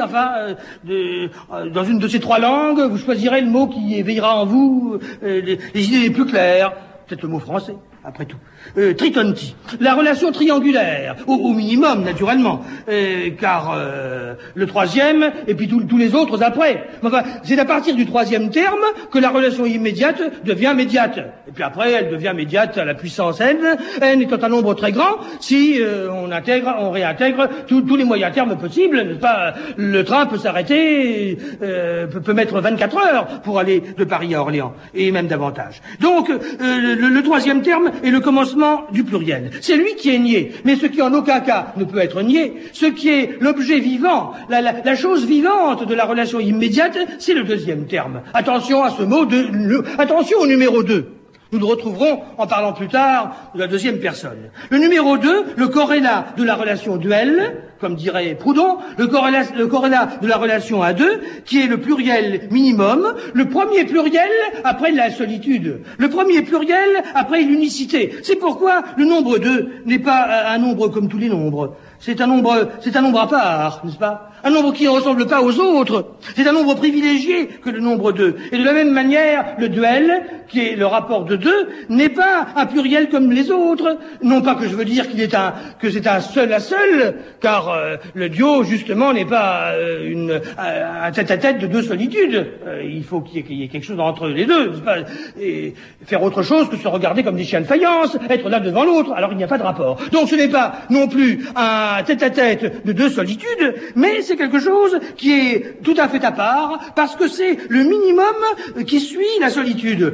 dans une de ces trois langues, vous choisirez le mot qui éveillera en vous les idées les plus claires, peut-être le mot français, après tout. Tritonti, la relation triangulaire, au minimum, naturellement, car le troisième, et puis tous les autres après. Enfin, c'est à partir du troisième terme que la relation immédiate devient médiate. Et puis après, elle devient médiate à la puissance n, n étant un nombre très grand, si on réintègre tous les moyens termes possibles, n'est-ce pas? Le train peut s'arrêter, peut mettre 24 heures pour aller de Paris à Orléans, et même davantage. Donc, le troisième terme est le commencement du pluriel. C'est lui qui est nié, mais ce qui en aucun cas ne peut être nié, ce qui est l'objet vivant, la chose vivante de la relation immédiate, c'est le deuxième terme. Attention à ce mot, attention au numéro 2. Nous le retrouverons en parlant plus tard de la deuxième personne. Le numéro 2, le corrélat de la relation duel, comme dirait Proudhon, le corrélat de la relation à deux, qui est le pluriel minimum, le premier pluriel après la solitude, le premier pluriel après l'unicité. C'est pourquoi le nombre 2 n'est pas un nombre comme tous les nombres. C'est un nombre à part, n'est-ce pas? Un nombre qui ne ressemble pas aux autres. C'est un nombre privilégié que le nombre 2. Et de la même manière, le duel, qui est le rapport de 2, n'est pas un pluriel comme les autres. Non pas que je veux dire que c'est un seul à seul, car le duo, justement, n'est pas un tête-à-tête de deux solitudes. Il faut qu'il y ait quelque chose entre les deux, n'est-ce pas? Et faire autre chose que se regarder comme des chiens de faïence, être l'un devant l'autre, alors il n'y a pas de rapport. Donc ce n'est pas non plus un tête-à-tête de deux solitudes, mais c'est quelque chose qui est tout à fait à part, parce que c'est le minimum qui suit la solitude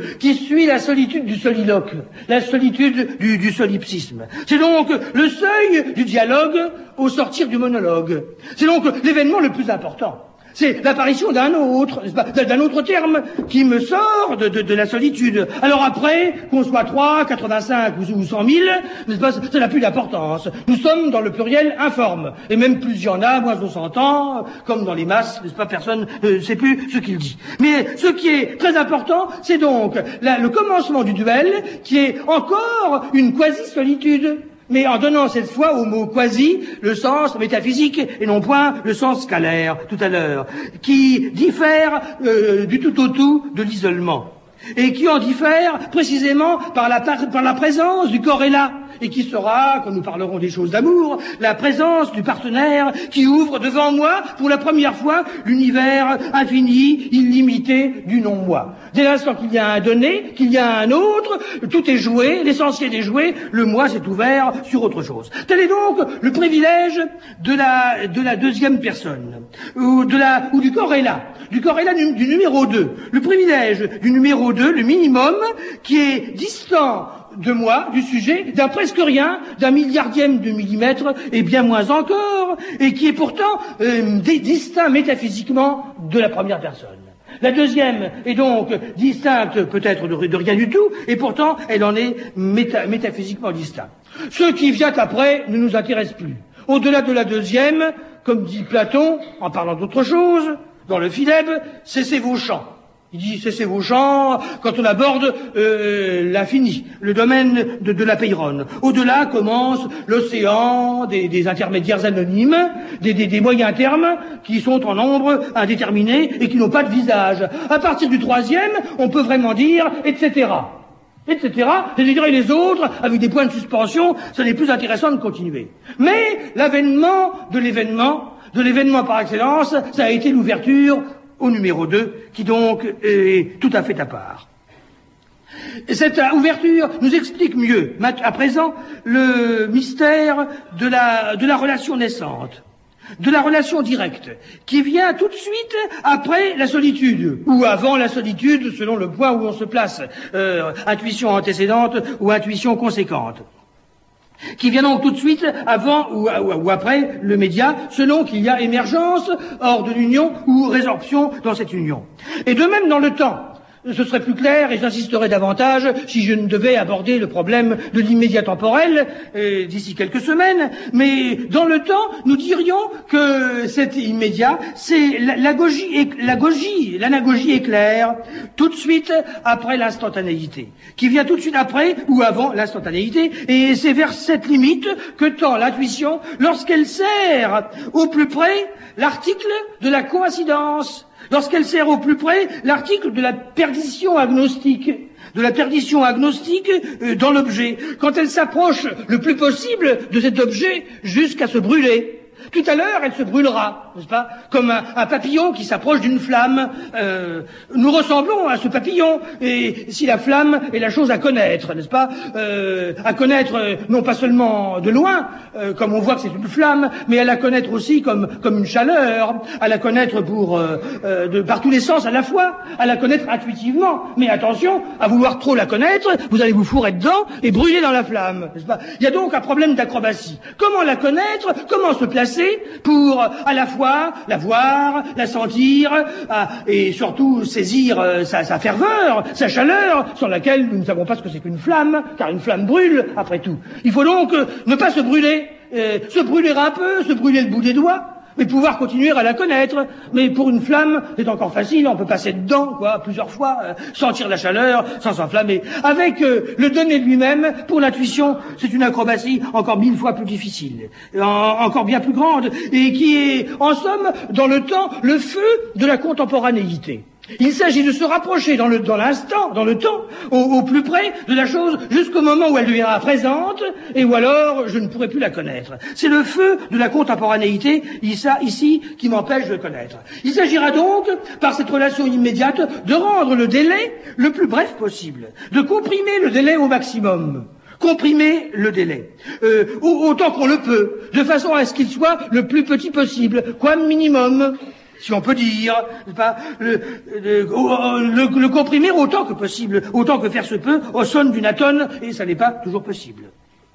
du soliloque, la solitude du solipsisme. C'est donc le seuil du dialogue au sortir du monologue. C'est donc l'événement le plus important. C'est l'apparition d'un autre terme qui me sort de la solitude. Alors après, qu'on soit 3, 85 ou 100 000, n'est-ce pas, ça n'a plus d'importance. Nous sommes dans le pluriel informe. Et même plus il y en a, moins on s'entend, comme dans les masses, n'est-ce pas, personne ne sait plus ce qu'il dit. Mais ce qui est très important, c'est donc le commencement du duel, qui est encore une quasi-solitude. Mais en donnant cette fois au mot quasi le sens métaphysique et non point le sens scalaire tout à l'heure, qui diffère du tout au tout de l'isolement, et qui en diffère précisément par la présence du corrélat, et qui sera, quand nous parlerons des choses d'amour, la présence du partenaire qui ouvre devant moi pour la première fois l'univers infini, illimité du non-moi. Dès l'instant qu'il y a un donné, qu'il y a un autre, tout est joué, l'essentiel est joué, le moi s'est ouvert sur autre chose. Tel est donc le privilège de la deuxième personne, ou du corrélat, du numéro 2. Le privilège du numéro 2, le minimum, qui est distant de moi, du sujet, d'un presque rien, d'un milliardième de millimètre, et bien moins encore, et qui est pourtant distinct métaphysiquement de la première personne. La deuxième est donc distincte peut-être de rien du tout, et pourtant elle en est métaphysiquement distincte. Ce qui vient après ne nous intéresse plus. Au-delà de la deuxième, comme dit Platon, en parlant d'autre chose, dans le Philèbe, cessez vos chants. Il dit cessez vos chants quand on aborde l'infini, le domaine de la Peiron. Au-delà commence l'océan des intermédiaires anonymes, des moyens termes qui sont en nombre indéterminé et qui n'ont pas de visage. À partir du troisième, on peut vraiment dire etc. etc. C'est-à-dire, et les autres, avec des points de suspension, ça n'est plus intéressant de continuer. Mais l'avènement de l'événement par excellence, ça a été l'ouverture au numéro 2, qui donc est tout à fait à part. Cette ouverture nous explique mieux, à présent, le mystère de la relation naissante, de la relation directe, qui vient tout de suite après la solitude, ou avant la solitude, selon le point où on se place, intuition antécédente ou intuition conséquente, qui vient donc tout de suite avant ou après le média, selon qu'il y a émergence hors de l'union ou résorption dans cette union. Et de même dans le temps. Ce serait plus clair et j'insisterai davantage si je ne devais aborder le problème de l'immédiat temporel d'ici quelques semaines, mais dans le temps, nous dirions que cet immédiat, c'est l'anagogie éclair, tout de suite après l'instantanéité, qui vient tout de suite après ou avant l'instantanéité, et c'est vers cette limite que tend l'intuition lorsqu'elle sert au plus près l'article de la coïncidence, lorsqu'elle sert au plus près l'article de la perdition agnostique, dans l'objet, quand elle s'approche le plus possible de cet objet jusqu'à se brûler. Tout à l'heure, elle se brûlera, n'est-ce pas? Comme un papillon qui s'approche d'une flamme. Nous ressemblons à ce papillon, et si la flamme est la chose à connaître, n'est-ce pas? À connaître non pas seulement de loin, comme on voit que c'est une flamme, mais à la connaître aussi comme une chaleur, à la connaître par tous les sens à la fois, à la connaître intuitivement. Mais attention, à vouloir trop la connaître, vous allez vous fourrer dedans et brûler dans la flamme, n'est-ce pas? Il y a donc un problème d'acrobatie. Comment la connaître? Comment se placer pour à la fois la voir, la sentir, et surtout saisir sa ferveur, sa chaleur, sans laquelle nous ne savons pas ce que c'est qu'une flamme, car une flamme brûle, après tout. Il faut donc ne pas se brûler un peu, se brûler le bout des doigts, mais pouvoir continuer à la connaître. Mais pour une flamme, c'est encore facile, on peut passer dedans, plusieurs fois, sentir la chaleur, sans s'enflammer. Avec le donné lui-même, pour l'intuition, c'est une acrobatie encore 1000 fois plus difficile, encore bien plus grande, et qui est, en somme, dans le temps, le feu de la contemporanéité. Il s'agit de se rapprocher dans l'instant, dans le temps, au plus près de la chose, jusqu'au moment où elle deviendra présente, et où alors je ne pourrai plus la connaître. C'est le feu de la contemporanéité, ici, qui m'empêche de connaître. Il s'agira donc, par cette relation immédiate, de rendre le délai le plus bref possible, de comprimer le délai au maximum. Comprimer le délai, autant qu'on le peut, de façon à ce qu'il soit le plus petit possible, quoi minimum, si on peut dire, pas le comprimer autant que possible, autant que faire se peut, au son d'une atone, et ça n'est pas toujours possible.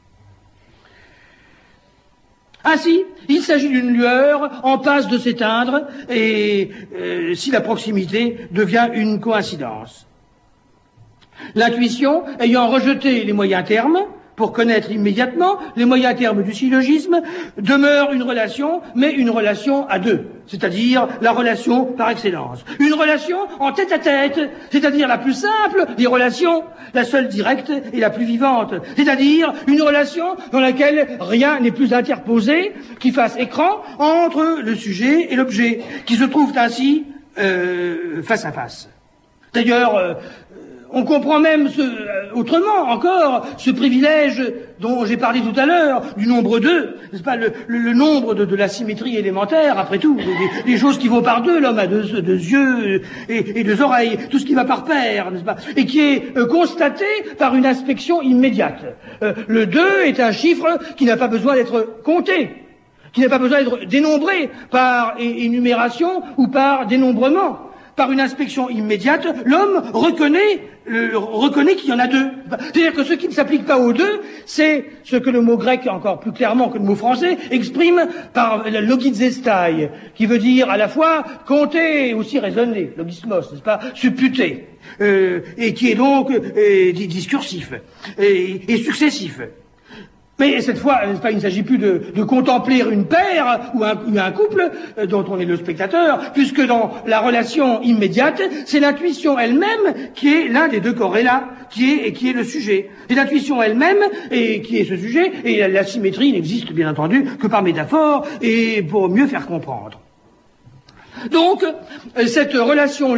Ainsi, il s'agit d'une lueur en passe de s'éteindre, et si la proximité devient une coïncidence. L'intuition, ayant rejeté les moyens termes, pour connaître immédiatement les moyens termes du syllogisme, demeure une relation, mais une relation à deux, c'est-à-dire la relation par excellence. Une relation en tête-à-tête, c'est-à-dire la plus simple des relations, la seule directe et la plus vivante, c'est-à-dire une relation dans laquelle rien n'est plus interposé, qui fasse écran entre le sujet et l'objet, qui se trouvent ainsi face à face. D'ailleurs, on comprend même autrement encore ce privilège dont j'ai parlé tout à l'heure, du nombre 2, n'est-ce pas, le nombre de la symétrie élémentaire, après tout, les choses qui vont par deux, l'homme a deux yeux et deux oreilles, tout ce qui va par paire, n'est-ce pas, et qui est constaté par une inspection immédiate. Le 2 est un chiffre qui n'a pas besoin d'être compté, qui n'a pas besoin d'être dénombré par énumération ou par dénombrement. Par une inspection immédiate, l'homme reconnaît qu'il y en a deux. C'est-à-dire que ce qui ne s'applique pas aux deux, c'est ce que le mot grec, encore plus clairement que le mot français, exprime par la logizestai, qui veut dire à la fois compter et aussi raisonner, logismos, n'est-ce pas, supputer, et qui est donc discursif et successif. Mais cette fois, n'est-ce pas, il ne s'agit plus de contempler une paire ou un couple dont on est le spectateur, puisque dans la relation immédiate, c'est l'intuition elle-même qui est l'un des deux corrélats, qui est le sujet. C'est l'intuition elle-même et qui est ce sujet, et la symétrie n'existe bien entendu que par métaphore et pour mieux faire comprendre. Donc, cette relation-là,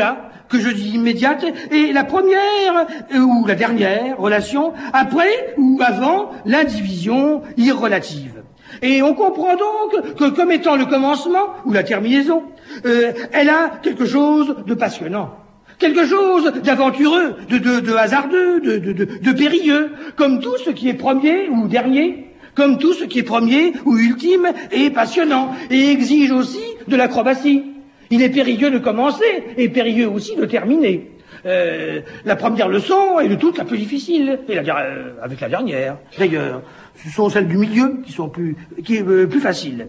que je dis immédiate est la première ou la dernière relation après ou avant l'indivision irrelative. Et on comprend donc que comme étant le commencement ou la terminaison, elle a quelque chose de passionnant. Quelque chose d'aventureux, de hasardeux, de périlleux, comme tout ce qui est premier ou dernier, comme tout ce qui est premier ou ultime est passionnant et exige aussi de l'acrobatie. Il est périlleux de commencer et périlleux aussi de terminer. La première leçon est de toutes la plus difficile, et avec la dernière. D'ailleurs, ce sont celles du milieu qui est plus facile.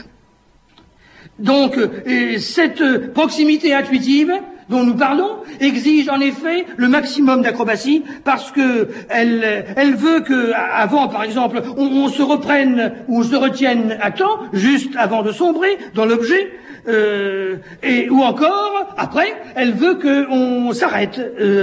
Donc, cette proximité intuitive dont nous parlons exige en effet le maximum d'acrobatie parce que elle veut que avant, par exemple, on se reprenne ou on se retienne à temps, juste avant de sombrer dans l'objet, ou encore après, elle veut que on s'arrête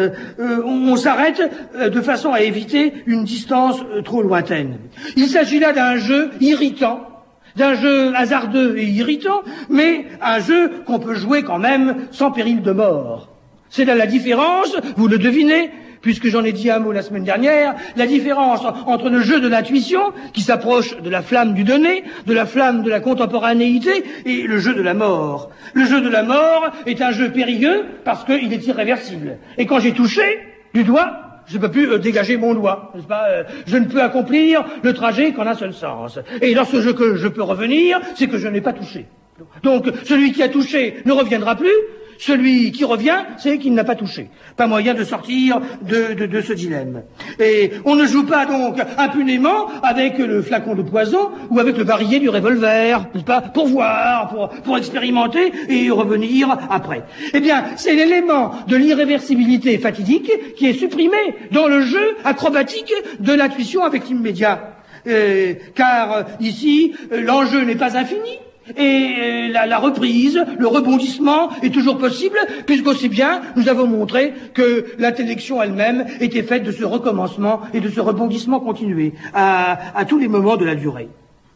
de façon à éviter une distance trop lointaine. Il s'agit là d'un jeu irritant. D'un jeu hasardeux et irritant, mais un jeu qu'on peut jouer quand même sans péril de mort. C'est là la différence, vous le devinez, puisque j'en ai dit un mot la semaine dernière, la différence entre le jeu de l'intuition, qui s'approche de la flamme du donné, de la flamme de la contemporanéité, et le jeu de la mort. Le jeu de la mort est un jeu périlleux parce qu'il est irréversible. Et quand j'ai touché du doigt, je ne peux plus dégager mon doigt, n'est-ce pas? Je ne peux accomplir le trajet qu'en un seul sens. Et lorsque je peux revenir, c'est que je n'ai pas touché. Donc, celui qui a touché ne reviendra plus. Celui qui revient, c'est qu'il n'a pas touché. Pas moyen de sortir de ce dilemme. Et on ne joue pas donc impunément avec le flacon de poison ou avec le barillet du revolver, n'est-ce pas, pour voir, pour expérimenter et revenir après. Eh bien, c'est l'élément de l'irréversibilité fatidique qui est supprimé dans le jeu acrobatique de l'intuition avec l'immédiat. Car ici, l'enjeu n'est pas infini. Et la reprise, le rebondissement est toujours possible, puisqu'aussi bien nous avons montré que l'intellection elle-même était faite de ce recommencement et de ce rebondissement continué à tous les moments de la durée.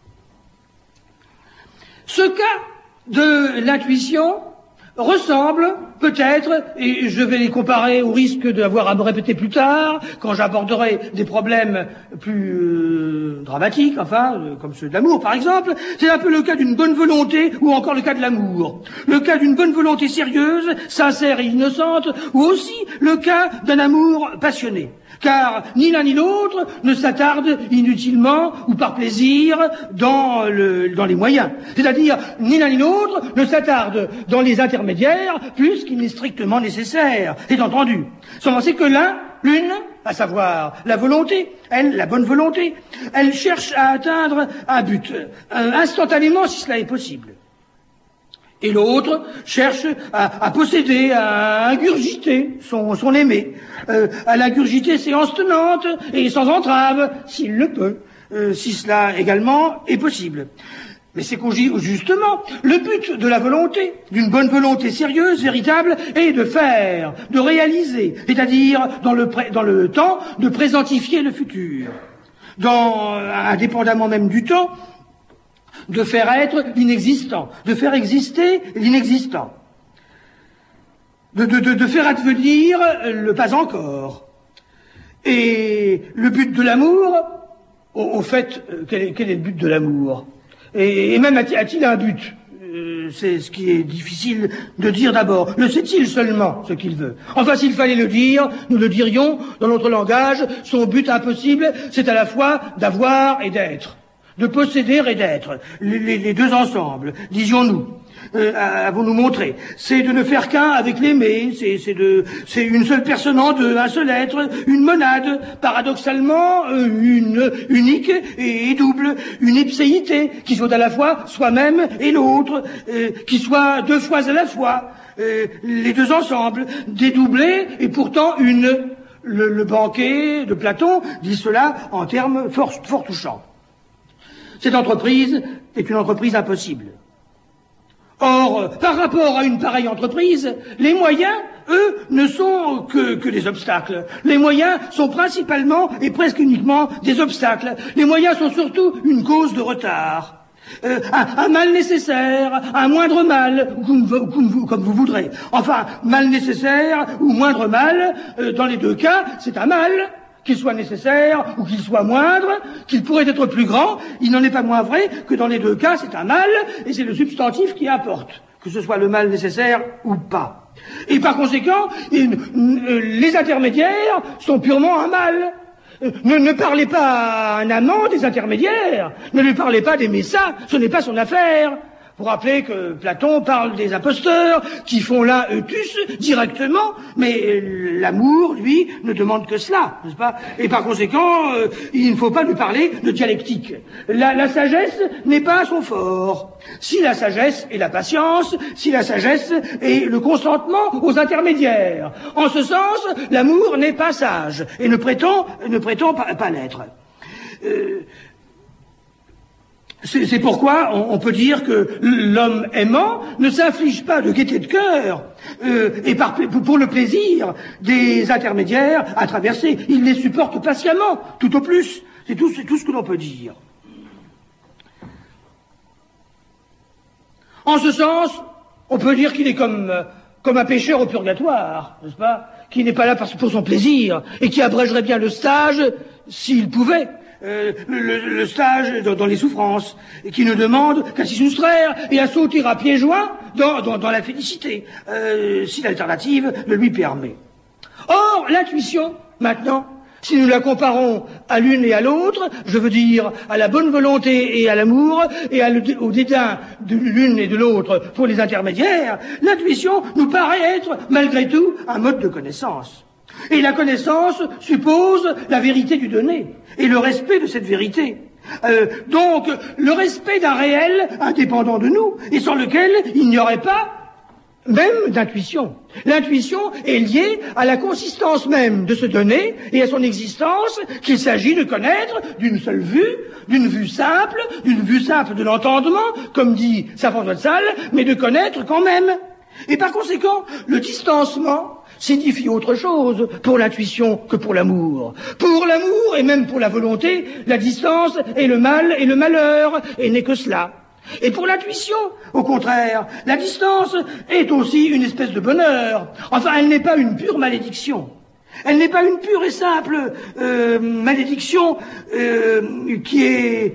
Ce cas de l'intuition ressemble peut-être, et je vais les comparer au risque d'avoir à me répéter plus tard, quand j'aborderai des problèmes plus dramatiques, comme ceux de l'amour par exemple, c'est un peu le cas d'une bonne volonté ou encore le cas de l'amour. Le cas d'une bonne volonté sérieuse, sincère et innocente, ou aussi le cas d'un amour passionné. Car ni l'un ni l'autre ne s'attarde inutilement ou par plaisir dans les moyens. C'est-à-dire, ni l'un ni l'autre ne s'attarde dans les intermédiaires plus qu'il n'est strictement nécessaire. C'est entendu. Seulement c'est que l'une, à savoir la volonté, elle, la bonne volonté, elle cherche à atteindre un but, instantanément si cela est possible. Et l'autre cherche à posséder, à ingurgiter son aimé, à l'ingurgiter séance tenante et sans entrave, s'il le peut, si cela également est possible. Mais c'est justement, le but de la volonté, d'une bonne volonté sérieuse, véritable, est de faire, de réaliser, c'est-à-dire dans le temps, de présentifier le futur. Indépendamment même du temps, de faire être l'inexistant, de faire exister l'inexistant, de faire advenir le pas encore. Et le but de l'amour, au fait, quel est le but de l'amour? Et même a-t-il un but? C'est ce qui est difficile de dire d'abord. Le sait-il seulement ce qu'il veut? Enfin, s'il fallait le dire, nous le dirions dans notre langage, son but impossible, c'est à la fois d'avoir et d'être. De posséder et d'être, les deux ensemble, disions-nous, avons-nous montré. C'est de ne faire qu'un avec l'aimé, c'est une seule personne en deux, un seul être, une monade, paradoxalement une unique et double, une ipséité, qui soit à la fois soi-même et l'autre, qui soit deux fois à la fois, les deux ensemble, dédoublés et pourtant une. Le banquet de Platon dit cela en termes fort touchants. Cette entreprise est une entreprise impossible. Or, par rapport à une pareille entreprise, les moyens, eux, ne sont que des obstacles. Les moyens sont principalement et presque uniquement des obstacles. Les moyens sont surtout une cause de retard. Un mal nécessaire, un moindre mal, comme vous voudrez. Enfin, mal nécessaire ou moindre mal, dans les deux cas, c'est un mal. Qu'il soit nécessaire ou qu'il soit moindre, qu'il pourrait être plus grand, il n'en est pas moins vrai que dans les deux cas, c'est un mal, et c'est le substantif qui importe, que ce soit le mal nécessaire ou pas. Et par conséquent, les intermédiaires sont purement un mal. Ne parlez pas à un amant des intermédiaires, ne lui parlez pas d'aimer ça, ce n'est pas son affaire. Vous rappelez que Platon parle des imposteurs qui font l'un eutus directement, mais l'amour, lui, ne demande que cela, n'est-ce pas? Et par conséquent, il ne faut pas lui parler de dialectique. La sagesse n'est pas son fort. Si la sagesse est la patience, si la sagesse est le consentement aux intermédiaires. En ce sens, l'amour n'est pas sage et ne prétend pas l'être. C'est pourquoi on peut dire que l'homme aimant ne s'inflige pas de gaieté de cœur et pour le plaisir des intermédiaires à traverser. Il les supporte patiemment, tout au plus. C'est tout ce que l'on peut dire. En ce sens, on peut dire qu'il est comme un pécheur au purgatoire, n'est-ce pas? Qui n'est pas là pour son plaisir et qui abrégerait bien le stage s'il pouvait. Le stage dans les souffrances, et qui ne demande qu'à s'y soustraire et à sauter à pieds joints dans la félicité, si l'alternative le lui permet. Or, l'intuition, maintenant, si nous la comparons à l'une et à l'autre, je veux dire à la bonne volonté et à l'amour, et au dédain de l'une et de l'autre pour les intermédiaires, l'intuition nous paraît être, malgré tout, un mode de connaissance. Et la connaissance suppose la vérité du donné et le respect de cette vérité. Donc, le respect d'un réel indépendant de nous et sans lequel il n'y aurait pas même d'intuition. L'intuition est liée à la consistance même de ce donné et à son existence qu'il s'agit de connaître d'une seule vue, d'une vue simple de l'entendement, comme dit saint François de Sales, mais de connaître quand même. Et par conséquent, le distancement signifie autre chose pour l'intuition que pour l'amour. Pour l'amour et même pour la volonté, la distance est le mal et le malheur, et n'est que cela. Et pour l'intuition, au contraire, la distance est aussi une espèce de bonheur. Enfin, elle n'est pas une pure malédiction. Elle n'est pas une pure et simple malédiction qui est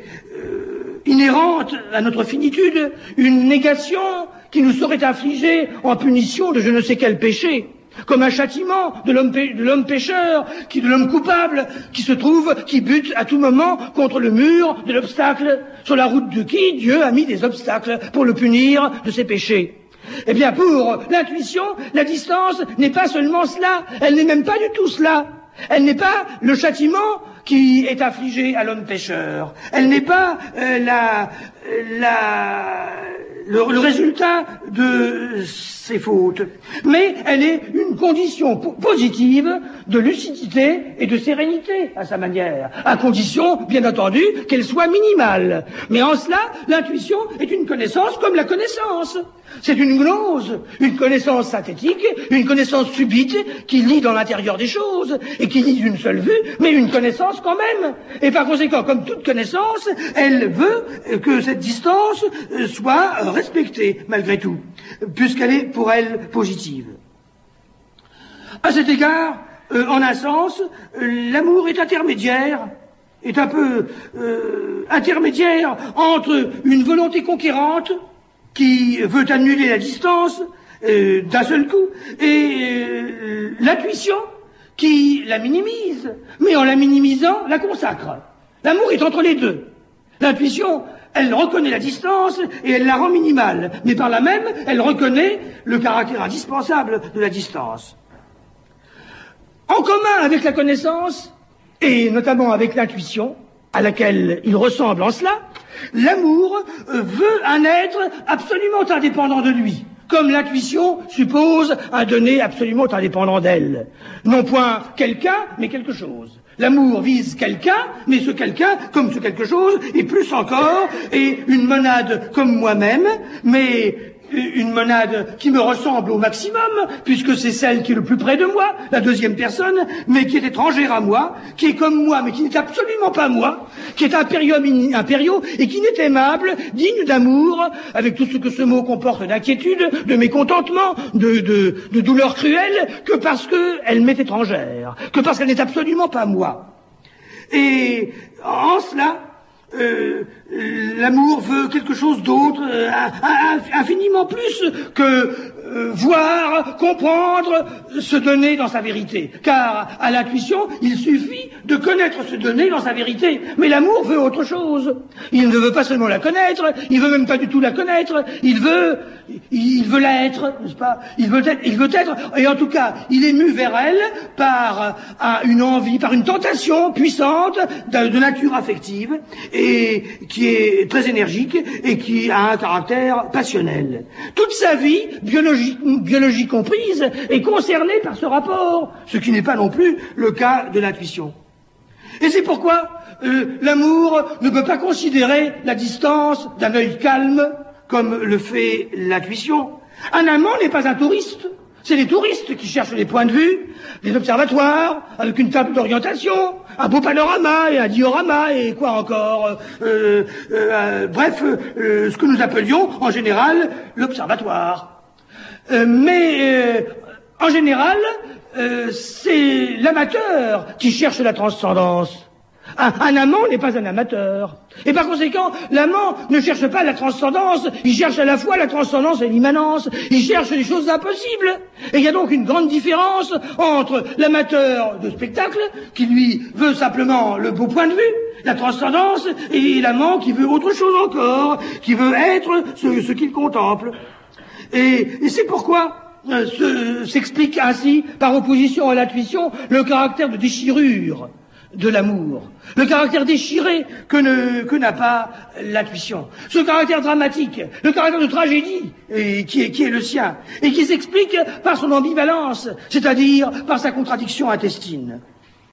inhérente à notre finitude, une négation qui nous serait infligée en punition de je ne sais quel péché. Comme un châtiment de l'homme pécheur, de l'homme coupable, qui bute à tout moment contre le mur de l'obstacle, sur la route de qui Dieu a mis des obstacles pour le punir de ses péchés. Eh bien, pour l'intuition, la distance n'est pas seulement cela, elle n'est même pas du tout cela. Elle n'est pas le châtiment qui est infligé à l'homme pécheur. Elle n'est pas le résultat de ses fautes. Mais elle est une condition positive de lucidité et de sérénité à sa manière, à condition, bien entendu, qu'elle soit minimale. Mais en cela, l'intuition est une connaissance comme la connaissance. C'est une gnose, une connaissance synthétique, une connaissance subite qui lit dans l'intérieur des choses et qui lit d'une seule vue, mais une connaissance quand même. Et par conséquent, comme toute connaissance, elle veut que cette distance soit respectée malgré tout, puisqu'elle est pour elle positive. À cet égard, en un sens, l'amour est intermédiaire, est un peu intermédiaire entre une volonté conquérante qui veut annuler la distance d'un seul coup, et l'intuition qui la minimise, mais en la minimisant, la consacre. L'amour est entre les deux. L'intuition, elle reconnaît la distance et elle la rend minimale, mais par là même, elle reconnaît le caractère indispensable de la distance. En commun avec la connaissance, et notamment avec l'intuition, à laquelle il ressemble en cela, l'amour veut un être absolument indépendant de lui, comme l'intuition suppose un donné absolument indépendant d'elle. Non point quelqu'un, mais quelque chose. L'amour vise quelqu'un, mais ce quelqu'un comme ce quelque chose, et plus encore, est une monade comme moi-même, mais une monade qui me ressemble au maximum, puisque c'est celle qui est le plus près de moi, la deuxième personne, mais qui est étrangère à moi, qui est comme moi, mais qui n'est absolument pas moi, qui est impériaux, et qui n'est aimable, digne d'amour, avec tout ce que ce mot comporte d'inquiétude, de mécontentement, de douleur cruelle, que parce qu'elle m'est étrangère, que parce qu'elle n'est absolument pas moi. Et en cela, l'amour veut quelque chose d'autre, infiniment plus que voir, comprendre, se donner dans sa vérité. Car à l'intuition, il suffit de connaître, se donner dans sa vérité. Mais l'amour veut autre chose. Il ne veut pas seulement la connaître, il veut même pas du tout la connaître, il veut l'être, n'est-ce pas? Il veut être, et en tout cas, il est mu vers elle par une envie, par une tentation puissante de nature affective, et qui est très énergique, et qui a un caractère passionnel. Toute sa vie, biologie comprise, est concernée par ce rapport, ce qui n'est pas non plus le cas de l'intuition. Et c'est pourquoi l'amour ne peut pas considérer la distance d'un œil calme, comme le fait l'intuition. Un amant n'est pas un touriste. C'est les touristes qui cherchent les points de vue, les observatoires, avec une table d'orientation, un beau panorama et un diorama et quoi encore. Bref, ce que nous appelions en général l'observatoire. Mais en général, c'est l'amateur qui cherche la transcendance. Un amant n'est pas un amateur. Et par conséquent, l'amant ne cherche pas la transcendance, il cherche à la fois la transcendance et l'immanence. Il cherche des choses impossibles. Et il y a donc une grande différence entre l'amateur de spectacle, qui lui veut simplement le beau point de vue, la transcendance, et l'amant qui veut autre chose encore, qui veut être ce qu'il contemple. Et c'est pourquoi s'explique ainsi, par opposition à l'intuition, le caractère de déchirure de l'amour, le caractère déchiré que n'a pas l'intuition, ce caractère dramatique, le caractère de tragédie qui est le sien, et qui s'explique par son ambivalence, c'est-à-dire par sa contradiction intestine.